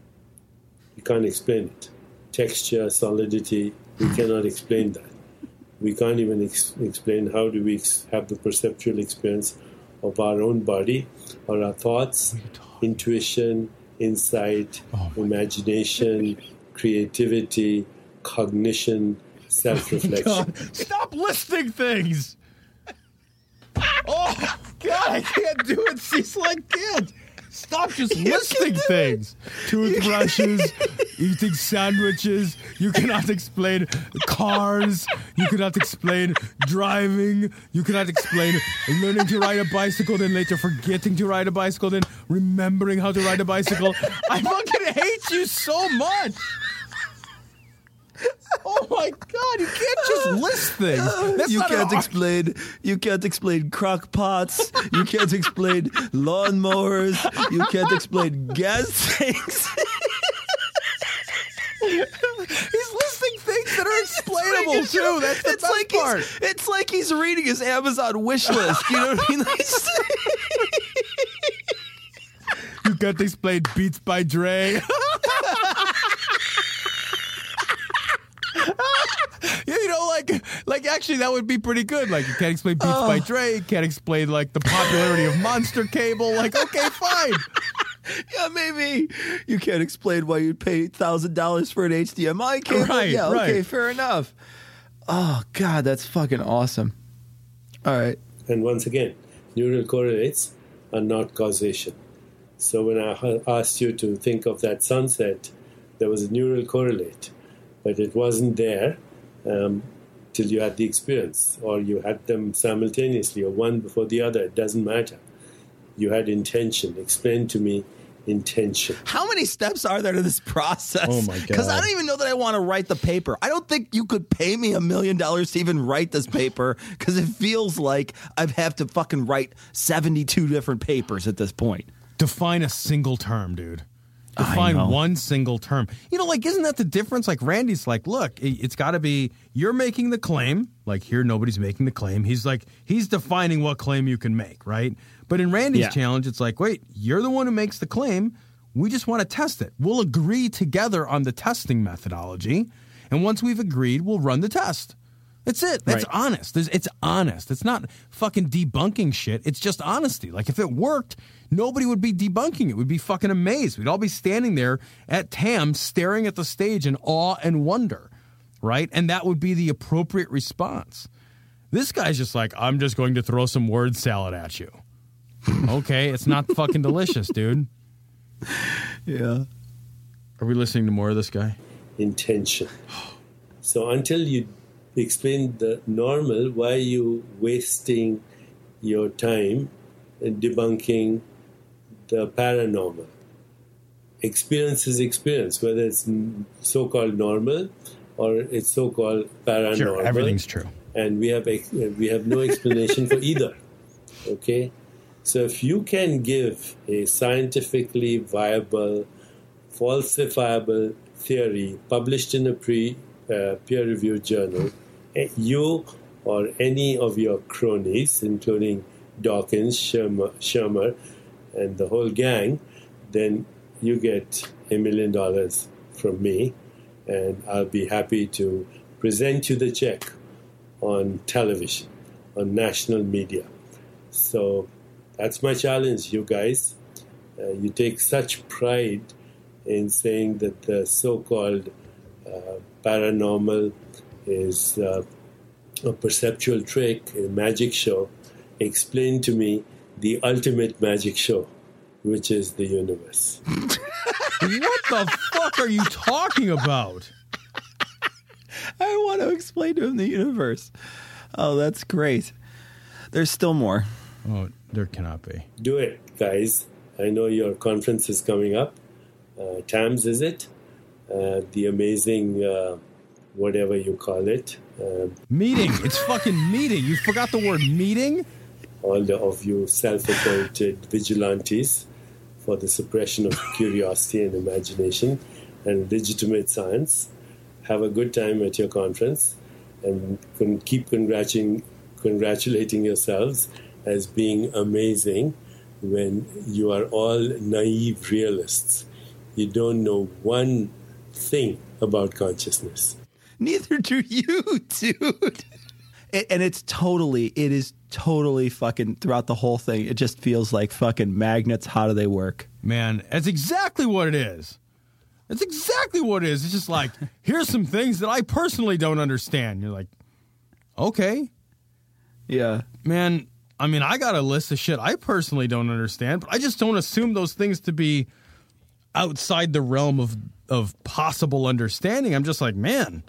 You can't explain it. Texture, solidity, we cannot explain that. We can't even ex- explain how do we ex- have the perceptual experience of our own body, or our thoughts, intuition, insight, Oh imagination, creativity, cognition, self-reflection. God, stop listing things. Oh, God, I can't do it, Cecil. I can't. Stop just listing things. Toothbrushes, eating sandwiches. You cannot explain cars. You cannot explain driving. You cannot explain learning to ride a bicycle, then later forgetting to ride a bicycle, then remembering how to ride a bicycle. I fucking hate you so much. Oh my God! You can't just list things. That's you not can't an explain. You can't explain crock pots. You can't explain lawnmowers. You can't explain gas tanks. He's listing things that are explainable too. That's the it's best like part. He's, it's like he's reading his Amazon wish list. You know what I mean? Like, You can't explain Beats by Dre. Yeah, you know, like, like actually, that would be pretty good. Like, you can't explain Beats Oh. by Dre. You can't explain like the popularity of Monster Cable. Like, okay, fine. yeah, maybe you can't explain why you'd pay thousand dollars for an H D M I cable. Right, yeah, okay, right. fair enough. Oh God, that's fucking awesome. All right. And once again, neural correlates are not causation. So when I ha- asked you to think of that sunset, there was a neural correlate, but it wasn't there um, till you had the experience, or you had them simultaneously, or one before the other. It doesn't matter. You had intention. Explain to me intention. How many steps are there to this process? Oh, my God. Because I don't even know that I want to write the paper. I don't think you could pay me a million dollars to even write this paper, because it feels like I have to fucking write seventy-two different papers at this point. Define a single term, dude. define know. one single term. You know, like, isn't that the difference? Like, Randy's like, look, it, it's got to be, you're making the claim. Like, here, nobody's making the claim. He's like, he's defining what claim you can make, right? But in Randy's Yeah. challenge, it's like, wait, you're the one who makes the claim. We just want to test it. We'll agree together on the testing methodology. And once we've agreed, we'll run the test. That's it. That's Right. honest. There's, it's honest. It's not fucking debunking shit. It's just honesty. Like, if it worked, nobody would be debunking it. We'd be fucking amazed. We'd all be standing there at T A M staring at the stage in awe and wonder, right? And that would be the appropriate response. This guy's just like, I'm just going to throw some word salad at you. Okay, it's not fucking delicious, dude. Yeah. Are we listening to more of this guy? Intention. So until you explain the normal, why are you wasting your time in debunking the paranormal? Experience is experience, whether it's so-called normal or it's so-called paranormal. Sure, everything's true. And we have ex- we have no explanation for either. Okay? So if you can give a scientifically viable, falsifiable theory published in a pre uh, peer-reviewed journal, you or any of your cronies, including Dawkins, Shermer, Shermer, and the whole gang, then you get a million dollars from me, and I'll be happy to present you the check on television, on national media. So that's my challenge, you guys. Uh, you take such pride in saying that the so-called uh, paranormal is uh, a perceptual trick, a magic show. Explain to me the ultimate magic show, which is the universe. What the fuck are you talking about? I want to explain to him the universe. Oh, that's great. There's still more. Oh, there cannot be. Do it, guys. I know your conference is coming up. Uh, T A M S, is it? Uh, the amazing, uh, whatever you call it. Uh, meeting. It's fucking meeting. You forgot the word meeting? All the, of you self-appointed vigilantes for the suppression of curiosity and imagination and legitimate science. Have a good time at your conference and con- keep congratulating, congratulating yourselves as being amazing when you are all naive realists. You don't know one thing about consciousness. Neither do you, dude. It, and it's totally, it is totally fucking throughout the whole thing. It just feels like fucking magnets. How do they work? Man, that's exactly what it is. That's exactly what it is. It's just like, here's some things that I personally don't understand. You're like, okay. Yeah. Man, I mean, I got a list of shit I personally don't understand, but I just don't assume those things to be outside the realm of, of possible understanding. I'm just like, man,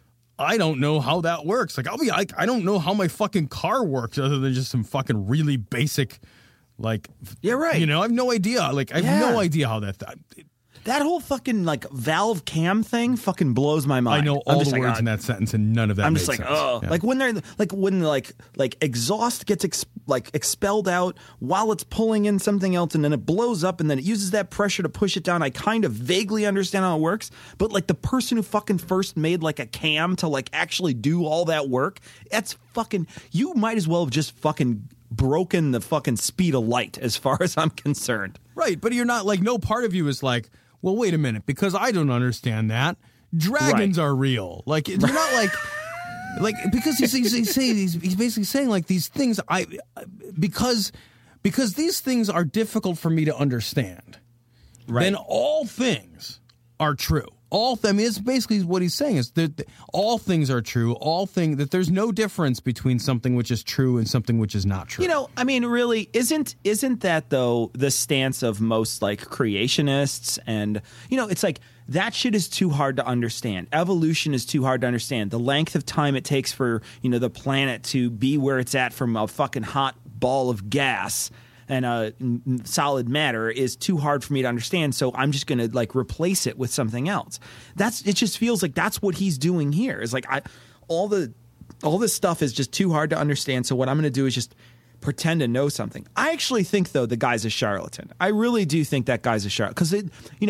I don't know how that works. Like, I'll be like, I don't know how my fucking car works other than just some fucking really basic, like, yeah, right. You know, I have no idea. Like, I have Yeah. no idea how that, that That whole fucking like valve cam thing fucking blows my mind. I know I'm all just the like, words uh, in that sentence and none of that I'm makes just like, sense. oh, Yeah. like when they're like when like like exhaust gets ex- like expelled out while it's pulling in something else, and then it blows up, and then it uses that pressure to push it down. I kind of vaguely understand how it works, but like the person who fucking first made like a cam to like actually do all that work, that's fucking. You might as well have just fucking broken the fucking speed of light, as far as I'm concerned. Right, but you're not like, no part of you is like, well, wait a minute, because I don't understand that. Dragons Right. are real. Like, you're not like, like because he's he's, he's, saying, he's he's basically saying like these things. I because because these things are difficult for me to understand. Right. Then all things are true. All th- I mean, it's basically what he's saying is that all things are true. All thing that there's no difference between something which is true and something which is not true. You know, I mean, really, isn't isn't that though the stance of most like creationists? And you know, it's like that shit is too hard to understand. Evolution is too hard to understand. The length of time it takes for you know the planet to be where it's at from a fucking hot ball of gas and uh, n- solid matter is too hard for me to understand. So I'm just going to like replace it with something else. That's it. Just feels like that's what he's doing here. Is like I all the all this stuff is just too hard to understand. So what I'm going to do is just pretend to know something. I actually think though the guy's a charlatan. I really do think that guy's a charlatan because you know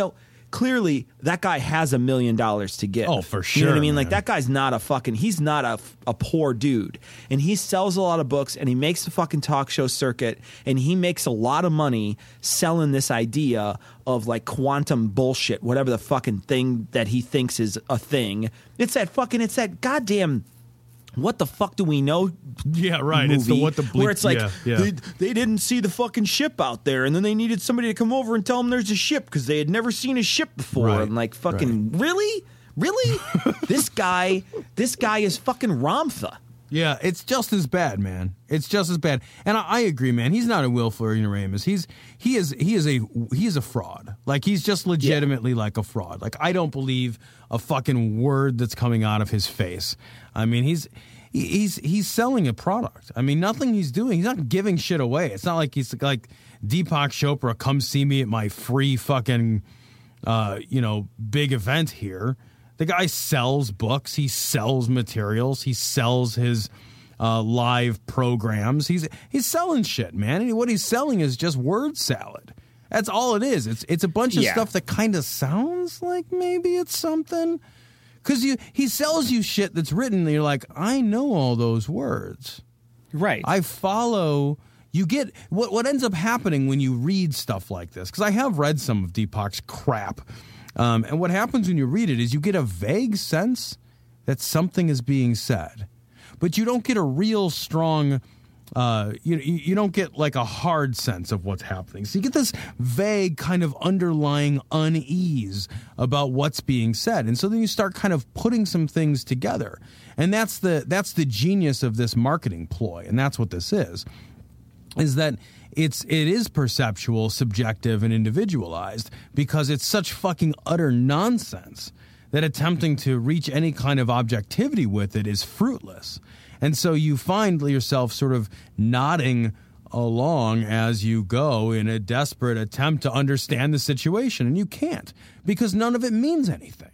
clearly that guy has a million dollars to give. Oh, for You know sure, what I mean? man. Like that guy's not a fucking, he's not a, a poor dude. And he sells a lot of books and he makes the fucking talk show circuit and he makes a lot of money selling this idea of like quantum bullshit, whatever the fucking thing that he thinks is a thing. It's that fucking, it's that goddamn, what the fuck do we know? Yeah, right. Movie, It's the what the bleep- where it's like yeah, yeah. They, they didn't see the fucking ship out there, and then they needed somebody to come over and tell them there's a ship because they had never seen a ship before. Right, And like fucking really, really, this guy, this guy is fucking Ramtha. Yeah, it's just as bad, man. It's just as bad, and I, I agree, man. He's not a willful ignoramus. He's he is he is a he is a fraud. Like he's just legitimately yeah. like a fraud. Like I don't believe a fucking word that's coming out of his face. I mean, he's he's he's selling a product. I mean, nothing he's doing. He's not giving shit away. It's not like he's like Deepak Chopra. Come see me at my free fucking uh, you know big event here. The guy sells books. He sells materials. He sells his uh, live programs. He's he's selling shit, man. And what he's selling is just word salad. That's all it is. It's it's a bunch of Yeah. stuff that kind of sounds like maybe it's something. Because you he sells you shit that's written and you're like, I know all those words. Right. I follow. You get what what ends up happening when you read stuff like this. Because I have read some of Deepak's crap. Um, and what happens when you read it is you get a vague sense that something is being said, but you don't get a real strong, uh, you, you don't get like a hard sense of what's happening. So you get this vague kind of underlying unease about what's being said. And so then you start kind of putting some things together. And that's the, that's the genius of this marketing ploy. And that's what this is, is that It's it is perceptual, subjective, and individualized because it's such fucking utter nonsense that attempting to reach any kind of objectivity with it is fruitless. And so you find yourself sort of nodding along as you go in a desperate attempt to understand the situation, and you can't because none of it means anything.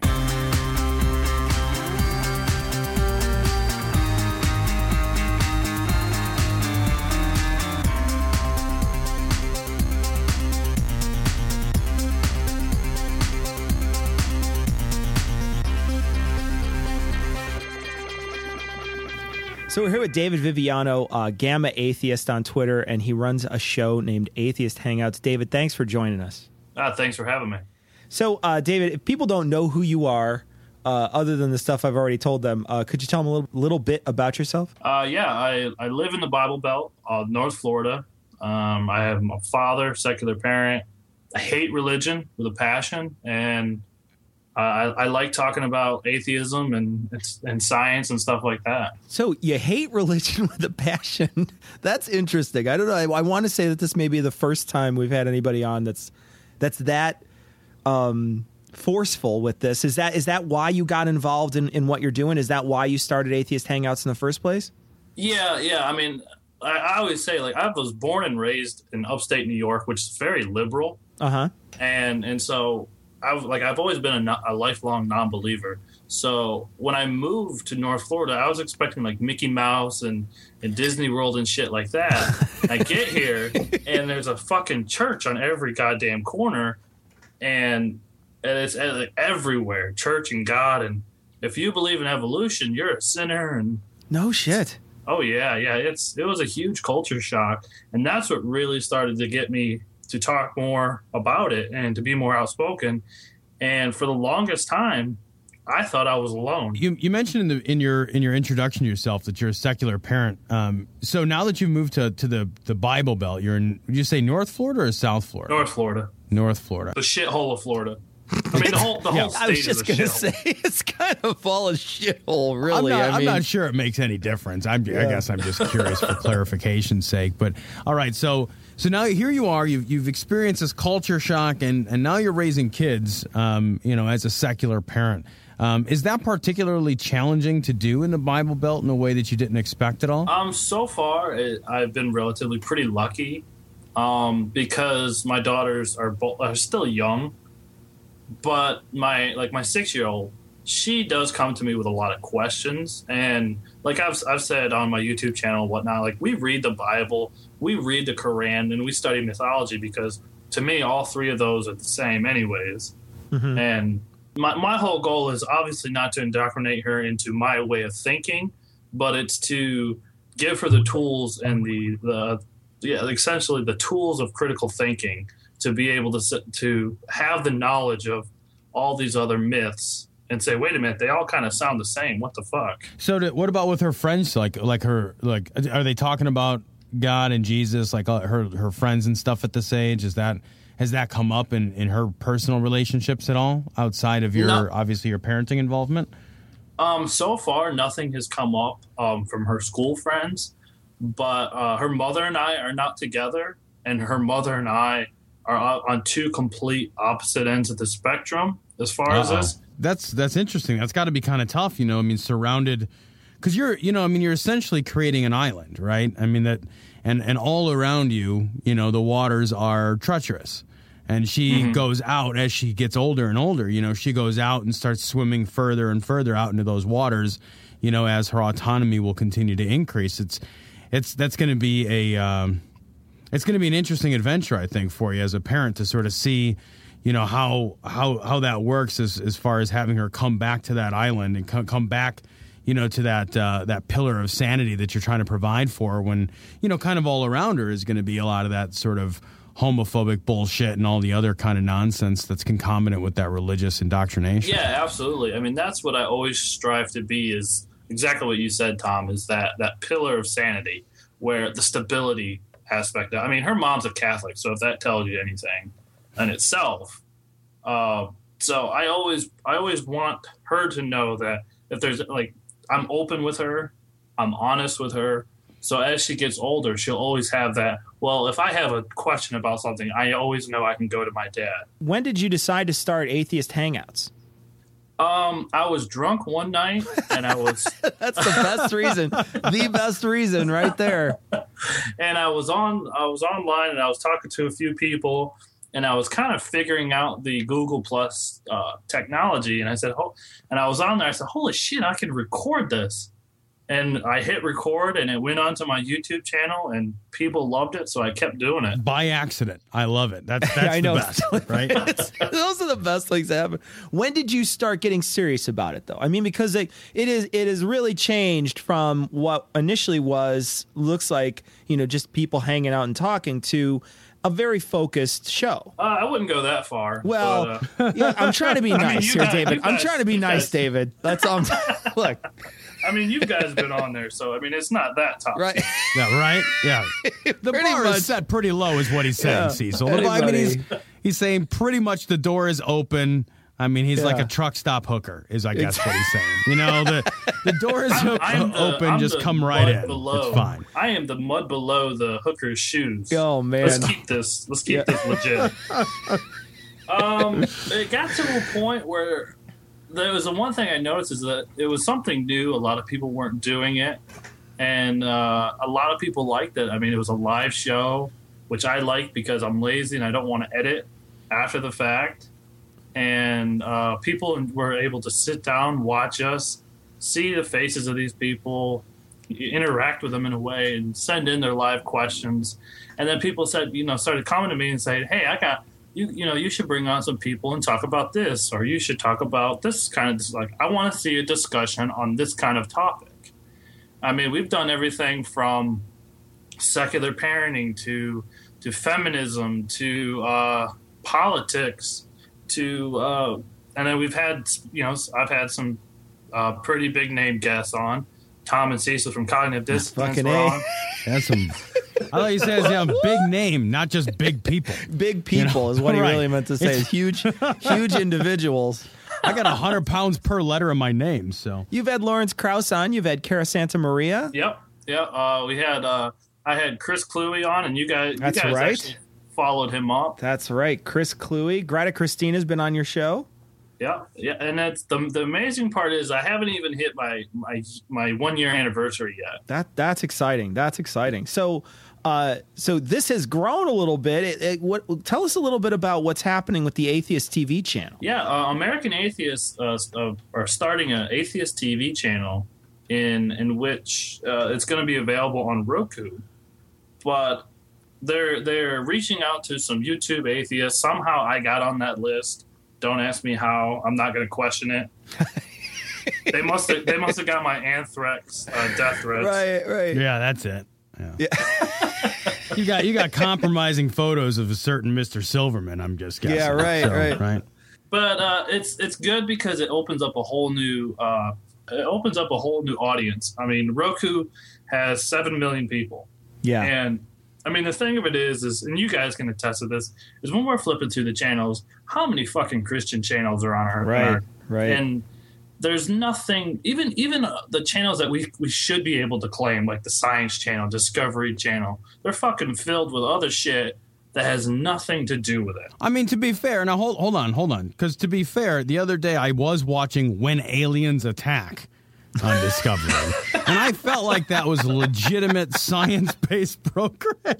So we're here with David Viviano, uh, Gamma Atheist on Twitter, and he runs a show named Atheist Hangouts. David, thanks for joining us. Uh, thanks for having me. So, uh, David, if people don't know who you are, uh, other than the stuff I've already told them, uh, could you tell them a little, little bit about yourself? Uh, yeah, I, I live in the Bible Belt, uh, North Florida. Um, I have a father, secular parent. I hate religion with a passion, and uh, I, I like talking about atheism and and science and stuff like that. So you hate religion with a passion. That's interesting. I don't know. I, I want to say that this may be the first time we've had anybody on that's that's that um, forceful with this. Is that is that why you got involved in, in what you're doing? Is that why you started Atheist Hangouts in the first place? Yeah, yeah. I mean, I, I always say, like, I was born and raised in upstate New York, which is very liberal. Uh-huh. And and so I've like I've always been a, no, a lifelong non-believer. So when I moved to North Florida, I was expecting like Mickey Mouse and, and Disney World and shit like that. I get here and there's a fucking church on every goddamn corner, and, and it's uh, everywhere, church and God. And if you believe in evolution, you're a sinner. And no shit. Oh yeah, yeah. It's it was a huge culture shock, and that's what really started to get me to talk more about it and to be more outspoken. And for the longest time, I thought I was alone. You you mentioned in the in your in your introduction to yourself that you're a secular parent. Um, so now that you've moved to, to the, the Bible Belt, you're in, would you say North Florida or South Florida? North Florida. North Florida. The shithole of Florida. I mean, the whole the Yeah. whole state I was is just a going to shithole. say, it's kind of all a shithole, really. I'm not, I I'm mean, not sure it makes any difference. I'm, I Yeah. guess I'm just curious for clarification's sake. But all right, so so now here you are. You've you've experienced this culture shock, and, and now you're raising kids. Um, you know, as a secular parent, um, is that particularly challenging to do in the Bible Belt in a way that you didn't expect at all? Um, so far, it, I've been relatively pretty lucky, um, because my daughters are both are still young, but my like my six year old, she does come to me with a lot of questions, and like I've I've said on my YouTube channel and whatnot, like we read the Bible, we read the Quran, and we study mythology because to me all three of those are the same, anyways. Mm-hmm. And my my whole goal is obviously not to indoctrinate her into my way of thinking, but it's to give her the tools and the the yeah, essentially the tools of critical thinking to be able to to have the knowledge of all these other myths and say, wait a minute, they all kind of sound the same. What the fuck? So do, what about with her friends? Like, like her, like, are they talking about God and Jesus, like uh, her, her friends and stuff at this age? Is that, has that come up in, in her personal relationships at all outside of your, No. obviously your parenting involvement? Um, so far, nothing has come up um, from her school friends, but uh, her mother and I are not together, and her mother and I are on two complete opposite ends of the spectrum as far Uh-oh. as this. That's that's interesting. That's got to be kind of tough, you know. I mean, surrounded, because you're, you know, I mean, you're essentially creating an island, right? I mean that, and and all around you, you know, the waters are treacherous, and she Mm-hmm. goes out as she gets older and older. You know, she goes out and starts swimming further and further out into those waters. You know, as her autonomy will continue to increase, it's it's that's going to be a um, it's going to be an interesting adventure, I think, for you as a parent to sort of see, you know, how how how that works as as far as having her come back to that island and co- come back, you know, to that uh, that pillar of sanity that you're trying to provide for her, when, you know, kind of all around her is going to be a lot of that sort of homophobic bullshit and all the other kind of nonsense that's concomitant with that religious indoctrination. Yeah, absolutely. I mean, that's what I always strive to be, is exactly what you said, Tom, is that, that pillar of sanity where the stability aspect of, I mean, her mom's a Catholic, so if that tells you anything in itself. Uh, so I always, I always want her to know that if there's like, I'm open with her, I'm honest with her. So as she gets older, she'll always have that. Well, if I have a question about something, I always know I can go to my dad. When did you decide to start Atheist Hangouts? Um, I was drunk one night, and I was. That's the best reason. The best reason, right there. And I was on. I was online, and I was talking to a few people, and I was kind of figuring out the Google Plus uh, technology. And I said, "Oh!" And I was on there. I said, "Holy shit! I can record this." And I hit record, and it went onto my YouTube channel, and people loved it, so I kept doing it. By accident. I love it. That's that's I the know. best, right? It's- those are the best things that happen. When did you start getting serious about it, though? I mean, because it, it is it has really changed from what initially was, looks like, you know, just people hanging out and talking, to a very focused show. Uh, I wouldn't go that far. Well, but, uh, yeah, I'm trying to be I mean, nice you here, guys- David. you I'm guys- trying to be you nice, guys- David. That's all. I'm, look, I mean, you guys been on there, so I mean, it's not that tough. right? Yeah, right? Yeah. The Pretty bar much. is set pretty low is what he's saying, Yeah. Cecil. The bar- I mean, he's, he's saying pretty much the door is open. I mean, he's like Yeah. a truck stop hooker is, I guess, what he's saying. You know, the the door is I'm, I'm the- open, I'm just the come right mud in. Below. It's fine. I am the mud below the hooker's shoes. Oh, man. Let's keep this. Let's keep Yeah. this legit. um, it got to a point where there was the one thing I noticed is that it was something new. A lot of people weren't doing it, and uh, a lot of people liked it. I mean, it was a live show, which I like because I'm lazy and I don't want to edit after the fact. And uh, people were able to sit down, watch us, see the faces of these people, interact with them in a way, and send in their live questions. And then people said, you know, started coming to me and saying, "Hey, I got you. You know, you should bring on some people and talk about this, or you should talk about this kind of like. I want to see a discussion on this kind of topic." I mean, we've done everything from secular parenting to to feminism to uh, politics. To uh, and then we've had, you know, I've had some uh, pretty big name guests on. Tom and Cecil from Cognitive Dissonance Fucking were A. on. That's some. I thought you said, yeah, big name, not just big people. Big people You know? is what he Right. really meant to say. Is huge, huge individuals. I got a hundred pounds per letter in my name, so You've had Lawrence Krauss on. You've had Cara Santa Maria. Yep, yep. Uh, we had uh, I had Chris Cluey on, and you guys, That's you guys right. actually followed him up. That's right. Chris Cluey. Greta Christina's been on your show. Yeah, yeah. And that's the the amazing part is I haven't even hit my my my one year anniversary yet. That that's exciting. That's exciting. So, uh, so this has grown a little bit. It, it, what? Tell us a little bit about what's happening with the Atheist T V channel. Yeah, uh, American Atheists uh, uh, are starting an Atheist T V channel in in which uh, it's going to be available on Roku, but they're they're reaching out to some YouTube atheists. Somehow I got on that list. Don't ask me how. I'm not going to question it. They must have. They must have got my anthrax uh, death threats. Right, right. Yeah, that's it. Yeah. yeah. you got you got compromising photos of a certain Mister Silverman. I'm just guessing. Yeah, right, So, right, right. But uh, it's it's good because it opens up a whole new uh, it opens up a whole new audience. I mean, Roku has seven million people. Yeah, and I mean the thing of it is, is and you guys can attest to this, is when we're flipping through the channels, how many fucking Christian channels are on our right, our, right, and there's nothing, even even the channels that we we should be able to claim, like the Science Channel, Discovery Channel, they're fucking filled with other shit that has nothing to do with it. I mean, to be fair, now hold hold on, hold on, because to be fair, the other day I was watching When Aliens Attack on Discovery, and I felt like that was a legitimate science-based program.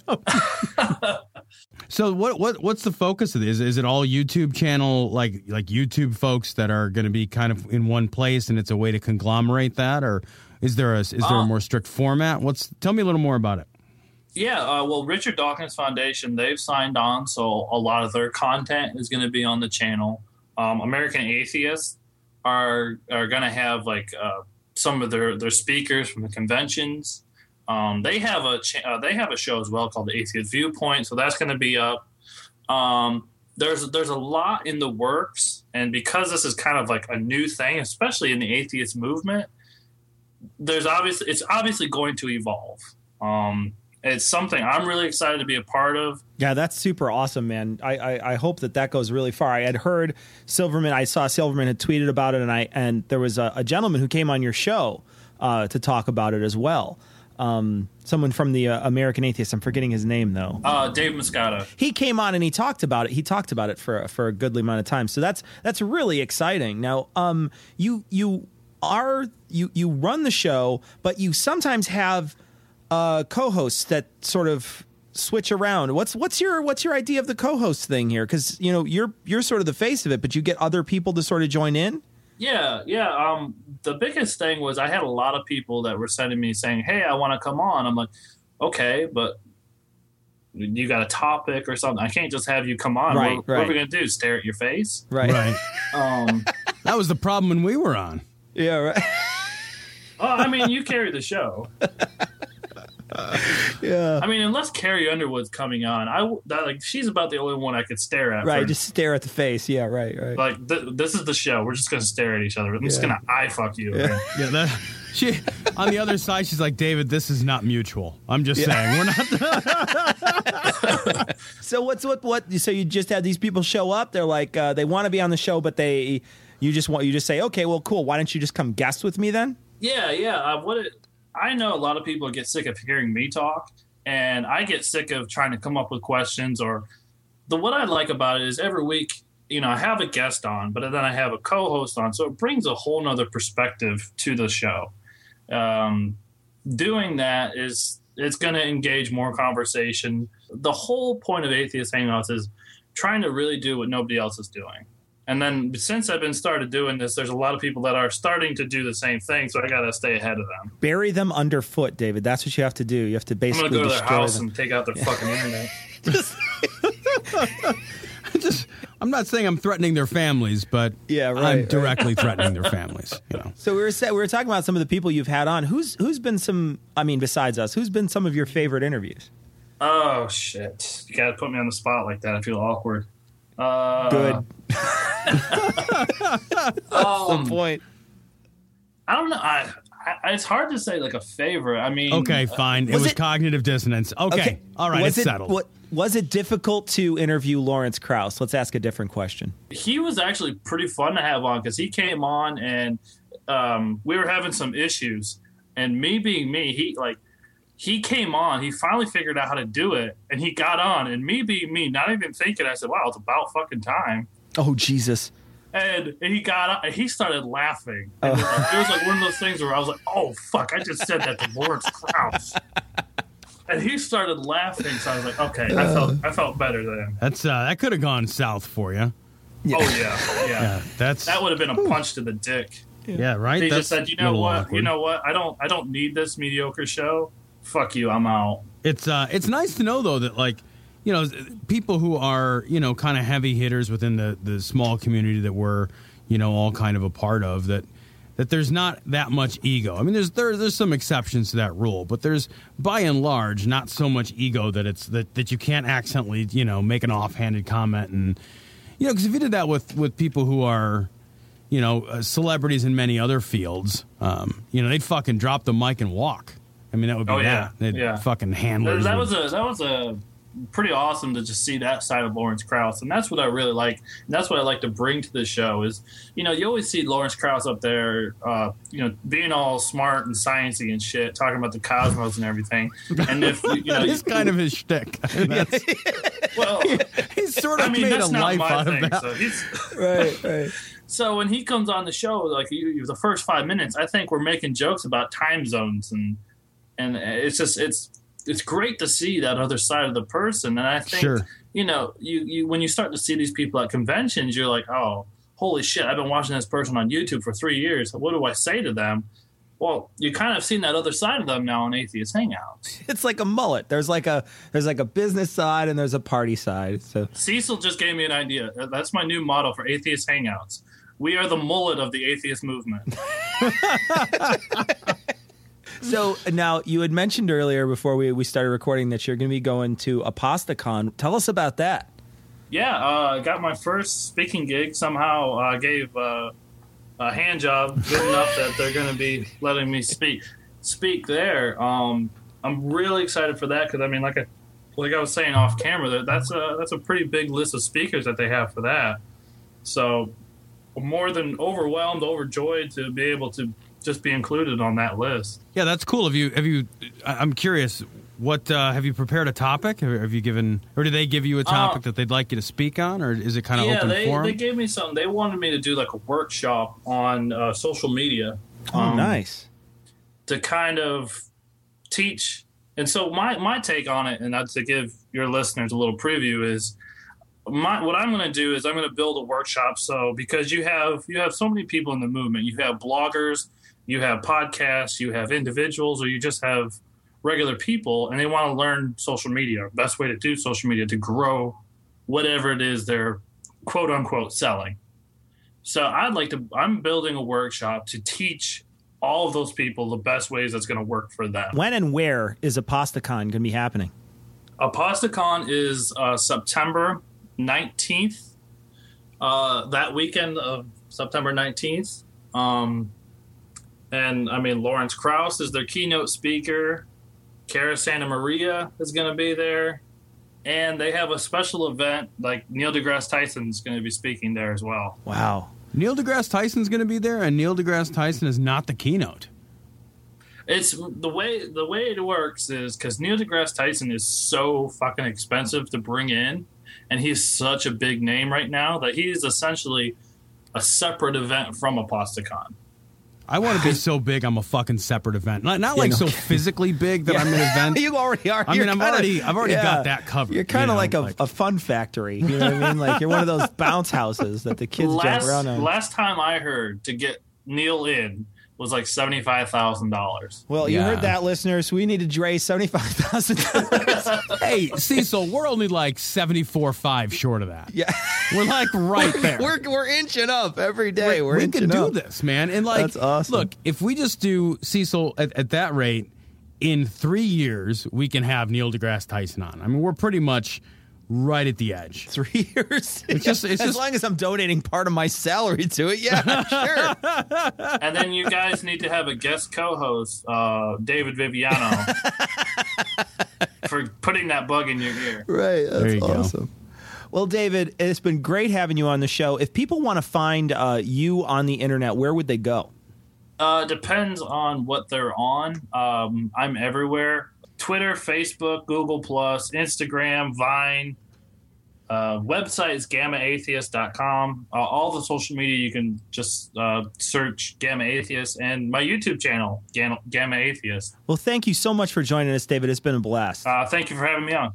So what what what's the focus of this? Is it all YouTube channel, like like YouTube folks that are going to be kind of in one place, and it's a way to conglomerate that, or is there a is there Uh, a more strict format? What's tell me a little more about it. Yeah, uh, well, Richard Dawkins Foundation, they've signed on, so a lot of their content is going to be on the channel. Um, American Atheists are are going to have like uh, some of their, their speakers from the conventions. Um, they have a cha- uh, they have a show as well called the Atheist Viewpoint, so that's going to be up. Um, there's there's a lot in the works, and because this is kind of like a new thing, especially in the atheist movement, there's obviously it's obviously going to evolve. Um, it's something I'm really excited to be a part of. Yeah, that's super awesome, man. I, I, I hope that that goes really far. I had heard Silverman. I saw Silverman had tweeted about it, and I and there was a, a gentleman who came on your show uh, to talk about it as well. Um, someone from the uh, American Atheist. I'm forgetting his name though. Uh, Dave Moscato. He came on and he talked about it. He talked about it for for a goodly amount of time. So that's that's really exciting. Now, um, you you are you you run the show, but you sometimes have uh, co-hosts that sort of switch around. What's what's your what's your idea of the co-host thing here? Because you know you're you're sort of the face of it, but you get other people to sort of join in. Yeah, yeah. Um, the biggest thing was I had a lot of people that were sending me saying, "Hey, I want to come on." I'm like, "Okay, but you got a topic or something? I can't just have you come on. Right, what, right. what are we gonna do? Stare at your face?" Right. Right. Um, that was the problem when we were on. Yeah. Right. Well, I mean, you carry the show. Yeah. I mean, unless Carrie Underwood's coming on, I w- that, like she's about the only one I could stare at. Right. for- Just stare at the face. Yeah. Right. Right. like th- this is the show. We're just gonna stare at each other. I'm just Yeah. gonna eye fuck you. Yeah. Yeah, that, she on the other side, she's like, David, this is not mutual. I'm just Yeah. saying, we're not. So what's what what? So you just had these people show up. They're like uh, they want to be on the show, but they you just want you just say, okay, well, cool. Why don't you just come guest with me then? Yeah, yeah. Uh, what it, I know a lot of people get sick of hearing me talk, and I get sick of trying to come up with questions. Or the what I like about it is every week, you know, I have a guest on, but then I have a co-host on, so it brings a whole nother perspective to the show. Um, doing that is it's going to engage more conversation. The whole point of Atheist Hangouts is trying to really do what nobody else is doing. And then since I've been started doing this, there's a lot of people that are starting to do the same thing, so I got to stay ahead of them. Bury them underfoot, David. That's what you have to do. You have to I'm basically going to go to their destroy house them. and take out their fucking internet. just, I'm not saying I'm threatening their families, but Yeah, right, I'm right. directly threatening their families. You know. So we were sa- we were talking about some of the people you've had on. Who's who's been some? I mean, besides us, who's been some of your favorite interviews? Oh, shit. You got to put me on the spot like that. I feel awkward. Uh, Good. That's um, the point. I don't know. I, I, it's hard to say like a favorite. I mean, Okay, fine. It Was was, it- cognitive dissonance. Okay, all right, was it's it, settled. What, was it difficult to interview Lawrence Krauss? Let's ask a different question. he was actually pretty fun to have on because he came on and um, we were having some issues. And me being me, he like he came on. He finally figured out how to do it, and he got on. And me being me, not even thinking, I said, "Wow, it's about fucking time." Oh Jesus! And, and he got up and he started laughing. And Oh. it was like one of those things where I was like, "Oh fuck, I just said that to Lawrence Krauss." And he started laughing, so I was like, "Okay, I felt I felt better then." That's uh, that could have gone south for you. Oh yeah, yeah. Yeah, that's That would have been a punch to the dick. yeah, right. He That's just said, "You a know little what? awkward. You know what? I don't I don't need this mediocre show. Fuck you, I'm out." It's uh, it's nice to know though that like you know, people who are, you know, kind of heavy hitters within the, the small community that we're, you know, all kind of a part of, that that there's not that much ego. I mean, there's there, there's some exceptions to that rule, but there's, by and large, not so much ego that it's that, that you can't accidentally, you know, make an offhanded comment. And, you know, because if you did that with, with people who are, you know, uh, celebrities in many other fields, um, you know, they'd fucking drop the mic and walk. I mean, that would be Oh, yeah. that. They'd Yeah. fucking handlers. That, that would- was a that was a pretty awesome to just see that side of Lawrence Krauss, and that's what I really like. And that's what I like to bring to the show is, you know, you always see Lawrence Krauss up there, uh, you know, being all smart and sciencey and shit, talking about the cosmos and everything. And if you know, that is kind of his shtick. That's- well, he's sort of I mean, made that's a not life my out thing, of that. So he's, right, right. So when he comes on the show, like you, the first five minutes, I think we're making jokes about time zones, and and it's just it's it's great to see that other side of the person. And I think Sure. you know you, you when you start to see these people at conventions, you're like, oh, holy shit! I've been watching this person on YouTube for three years. What do I say to them? Well, you kind of seen that other side of them now on Atheist Hangouts. It's like a mullet. There's like a there's like a business side and there's a party side. So Cecil just gave me an idea. That's my new motto for Atheist Hangouts. We are the mullet of the atheist movement. So now you had mentioned earlier before we, we started recording that you're going to be going to ApostaCon. Tell us about that. Yeah, uh, I got my first speaking gig. Somehow uh, gave uh, a hand job good enough that they're going to be letting me speak speak there. Um, I'm really excited for that because I mean, like I like I was saying off camera, that that's a that's a pretty big list of speakers that they have for that. So I'm more than overwhelmed, overjoyed to be able to just be included on that list. Yeah, that's cool. Have you? Have you? I- I'm curious. What uh, have you prepared a topic? Or have you given, or do they give you a topic Uh, that they'd like you to speak on, or is it kind of yeah, open they, forum? they gave me some. They wanted me to do like a workshop on uh, social media. Oh, um, nice. To kind of teach. And so my, my take on it, and that's to give your listeners a little preview, is my, what I'm going to do is I'm going to build a workshop. So because you have you have so many people in the movement, you have bloggers, you have podcasts, you have individuals, or you just have regular people, and they want to learn social media, best way to do social media to grow whatever it is they're quote unquote selling. So I'd like to, I'm building a workshop to teach all of those people the best ways that's going to work for them. When and where is ApostaCon going to be happening? ApostaCon is uh, September nineteenth, uh, that weekend of September nineteenth. Um, and I mean, Lawrence Krauss is their keynote speaker. Cara Santa Maria is going to be there. And they have a special event, like Neil deGrasse Tyson's going to be speaking there as well. Wow. Neil deGrasse Tyson's going to be there, and Neil deGrasse Tyson is not the keynote. It's the way the way it works is because Neil deGrasse Tyson is so fucking expensive to bring in, and he's such a big name right now that he is essentially a separate event from ApostaCon. I want to be so big I'm a fucking separate event. Not, not Yeah, like no. so physically big that Yeah. I'm an event. You already are. I You're mean, I'm kinda- already, I've already yeah. got that covered. You're kind of you know, like a, a fun factory. You know what I mean? Like you're one of those bounce houses that the kids jump last, around on. last time I heard to get Neil in was like seventy-five thousand dollars. Well, you Yeah. heard that, listeners. We need to Dre seventy-five thousand dollars. Hey, Cecil, we're only like seventy-four five short of that. Yeah. We're like right there. We're we're inching up every day. We're we inching can do up. this, man. And like, That's awesome. look, if we just do Cecil at, at that rate, in three years, we can have Neil deGrasse Tyson on. I mean, we're pretty much right at the edge. Three years. It's just, it's as just long as I'm donating part of my salary to it, yeah, sure. And then you guys need to have a guest co-host, uh, David Viviano, for putting that bug in your ear. Right. That's There you go. awesome. Well, David, it's been great having you on the show. If people want to find uh, you on the internet, where would they go? Uh, depends on what they're on. Um, I'm everywhere. Twitter, Facebook, Google Plus, Instagram, Vine. Uh, website is gamma atheist dot com. Uh, all the social media, you can just uh, search Gamma Atheist, and my YouTube channel, Gamma, Gamma Atheist. Well, thank you so much for joining us, David. It's been a blast. Uh, thank you for having me on.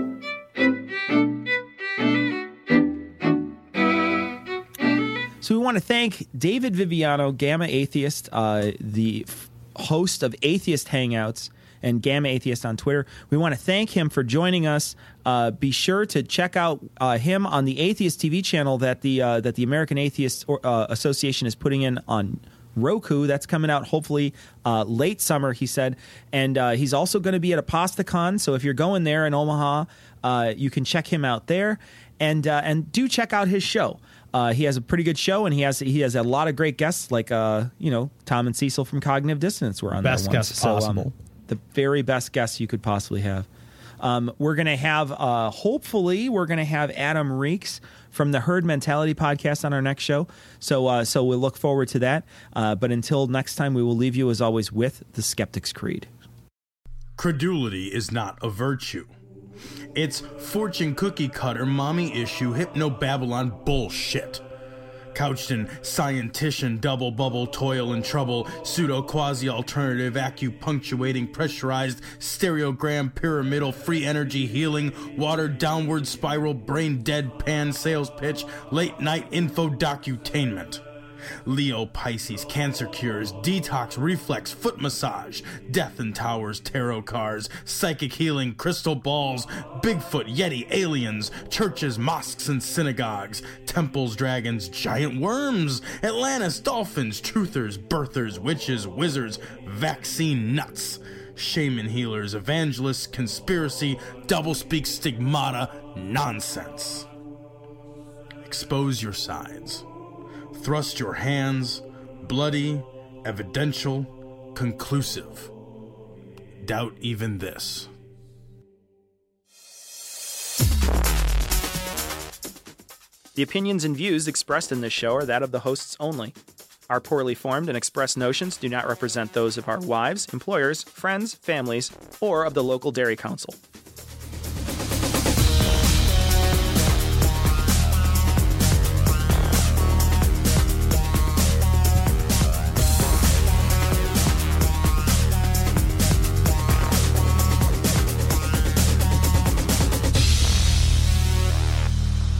So we want to thank David Viviano, Gamma Atheist, uh, the f- host of Atheist Hangouts, and Gamma Atheist on Twitter. We want to thank him for joining us. Uh, be sure to check out uh, him on the Atheist T V channel that the uh, that the American Atheist uh, Association is putting in on Roku. That's coming out hopefully uh, late summer, he said. And uh, he's also going to be at ApostaCon. So if you're going there in Omaha, uh, you can check him out there. And uh, and do check out his show. Uh, he has a pretty good show, and he has he has a lot of great guests, like uh, you know Tom and Cecil from Cognitive Dissonance were on Best there once. guests So, um, possible. the very best guests you could possibly have. Um, we're going to have, uh, hopefully, we're going to have Adam Reeks from the Herd Mentality podcast on our next show. So uh, so we'll look forward to that. Uh, but until next time, we will leave you, as always, with the Skeptic's Creed. Credulity is not a virtue. It's fortune cookie cutter, mommy issue, hypno Babylon bullshit. Couched in scientician, double bubble, toil and trouble, pseudo quasi alternative, acupunctuating, pressurized, stereogram, pyramidal, free energy healing, watered downward spiral, brain deadpan sales pitch, late night info docutainment. Leo, Pisces, cancer cures, detox, reflex, foot massage, death and towers, tarot cards, psychic healing, crystal balls, Bigfoot, Yeti, aliens, churches, mosques and synagogues, temples, dragons, giant worms, Atlantis, dolphins, truthers, birthers, witches, wizards, vaccine nuts, shaman healers, evangelists, conspiracy, doublespeak, stigmata, nonsense. Expose your sides. Thrust your hands, bloody, evidential, conclusive. Doubt even this. The opinions and views expressed in this show are that of the hosts only. Our poorly formed and expressed notions do not represent those of our wives, employers, friends, families, or of the local dairy council.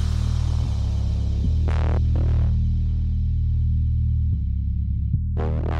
Thank you.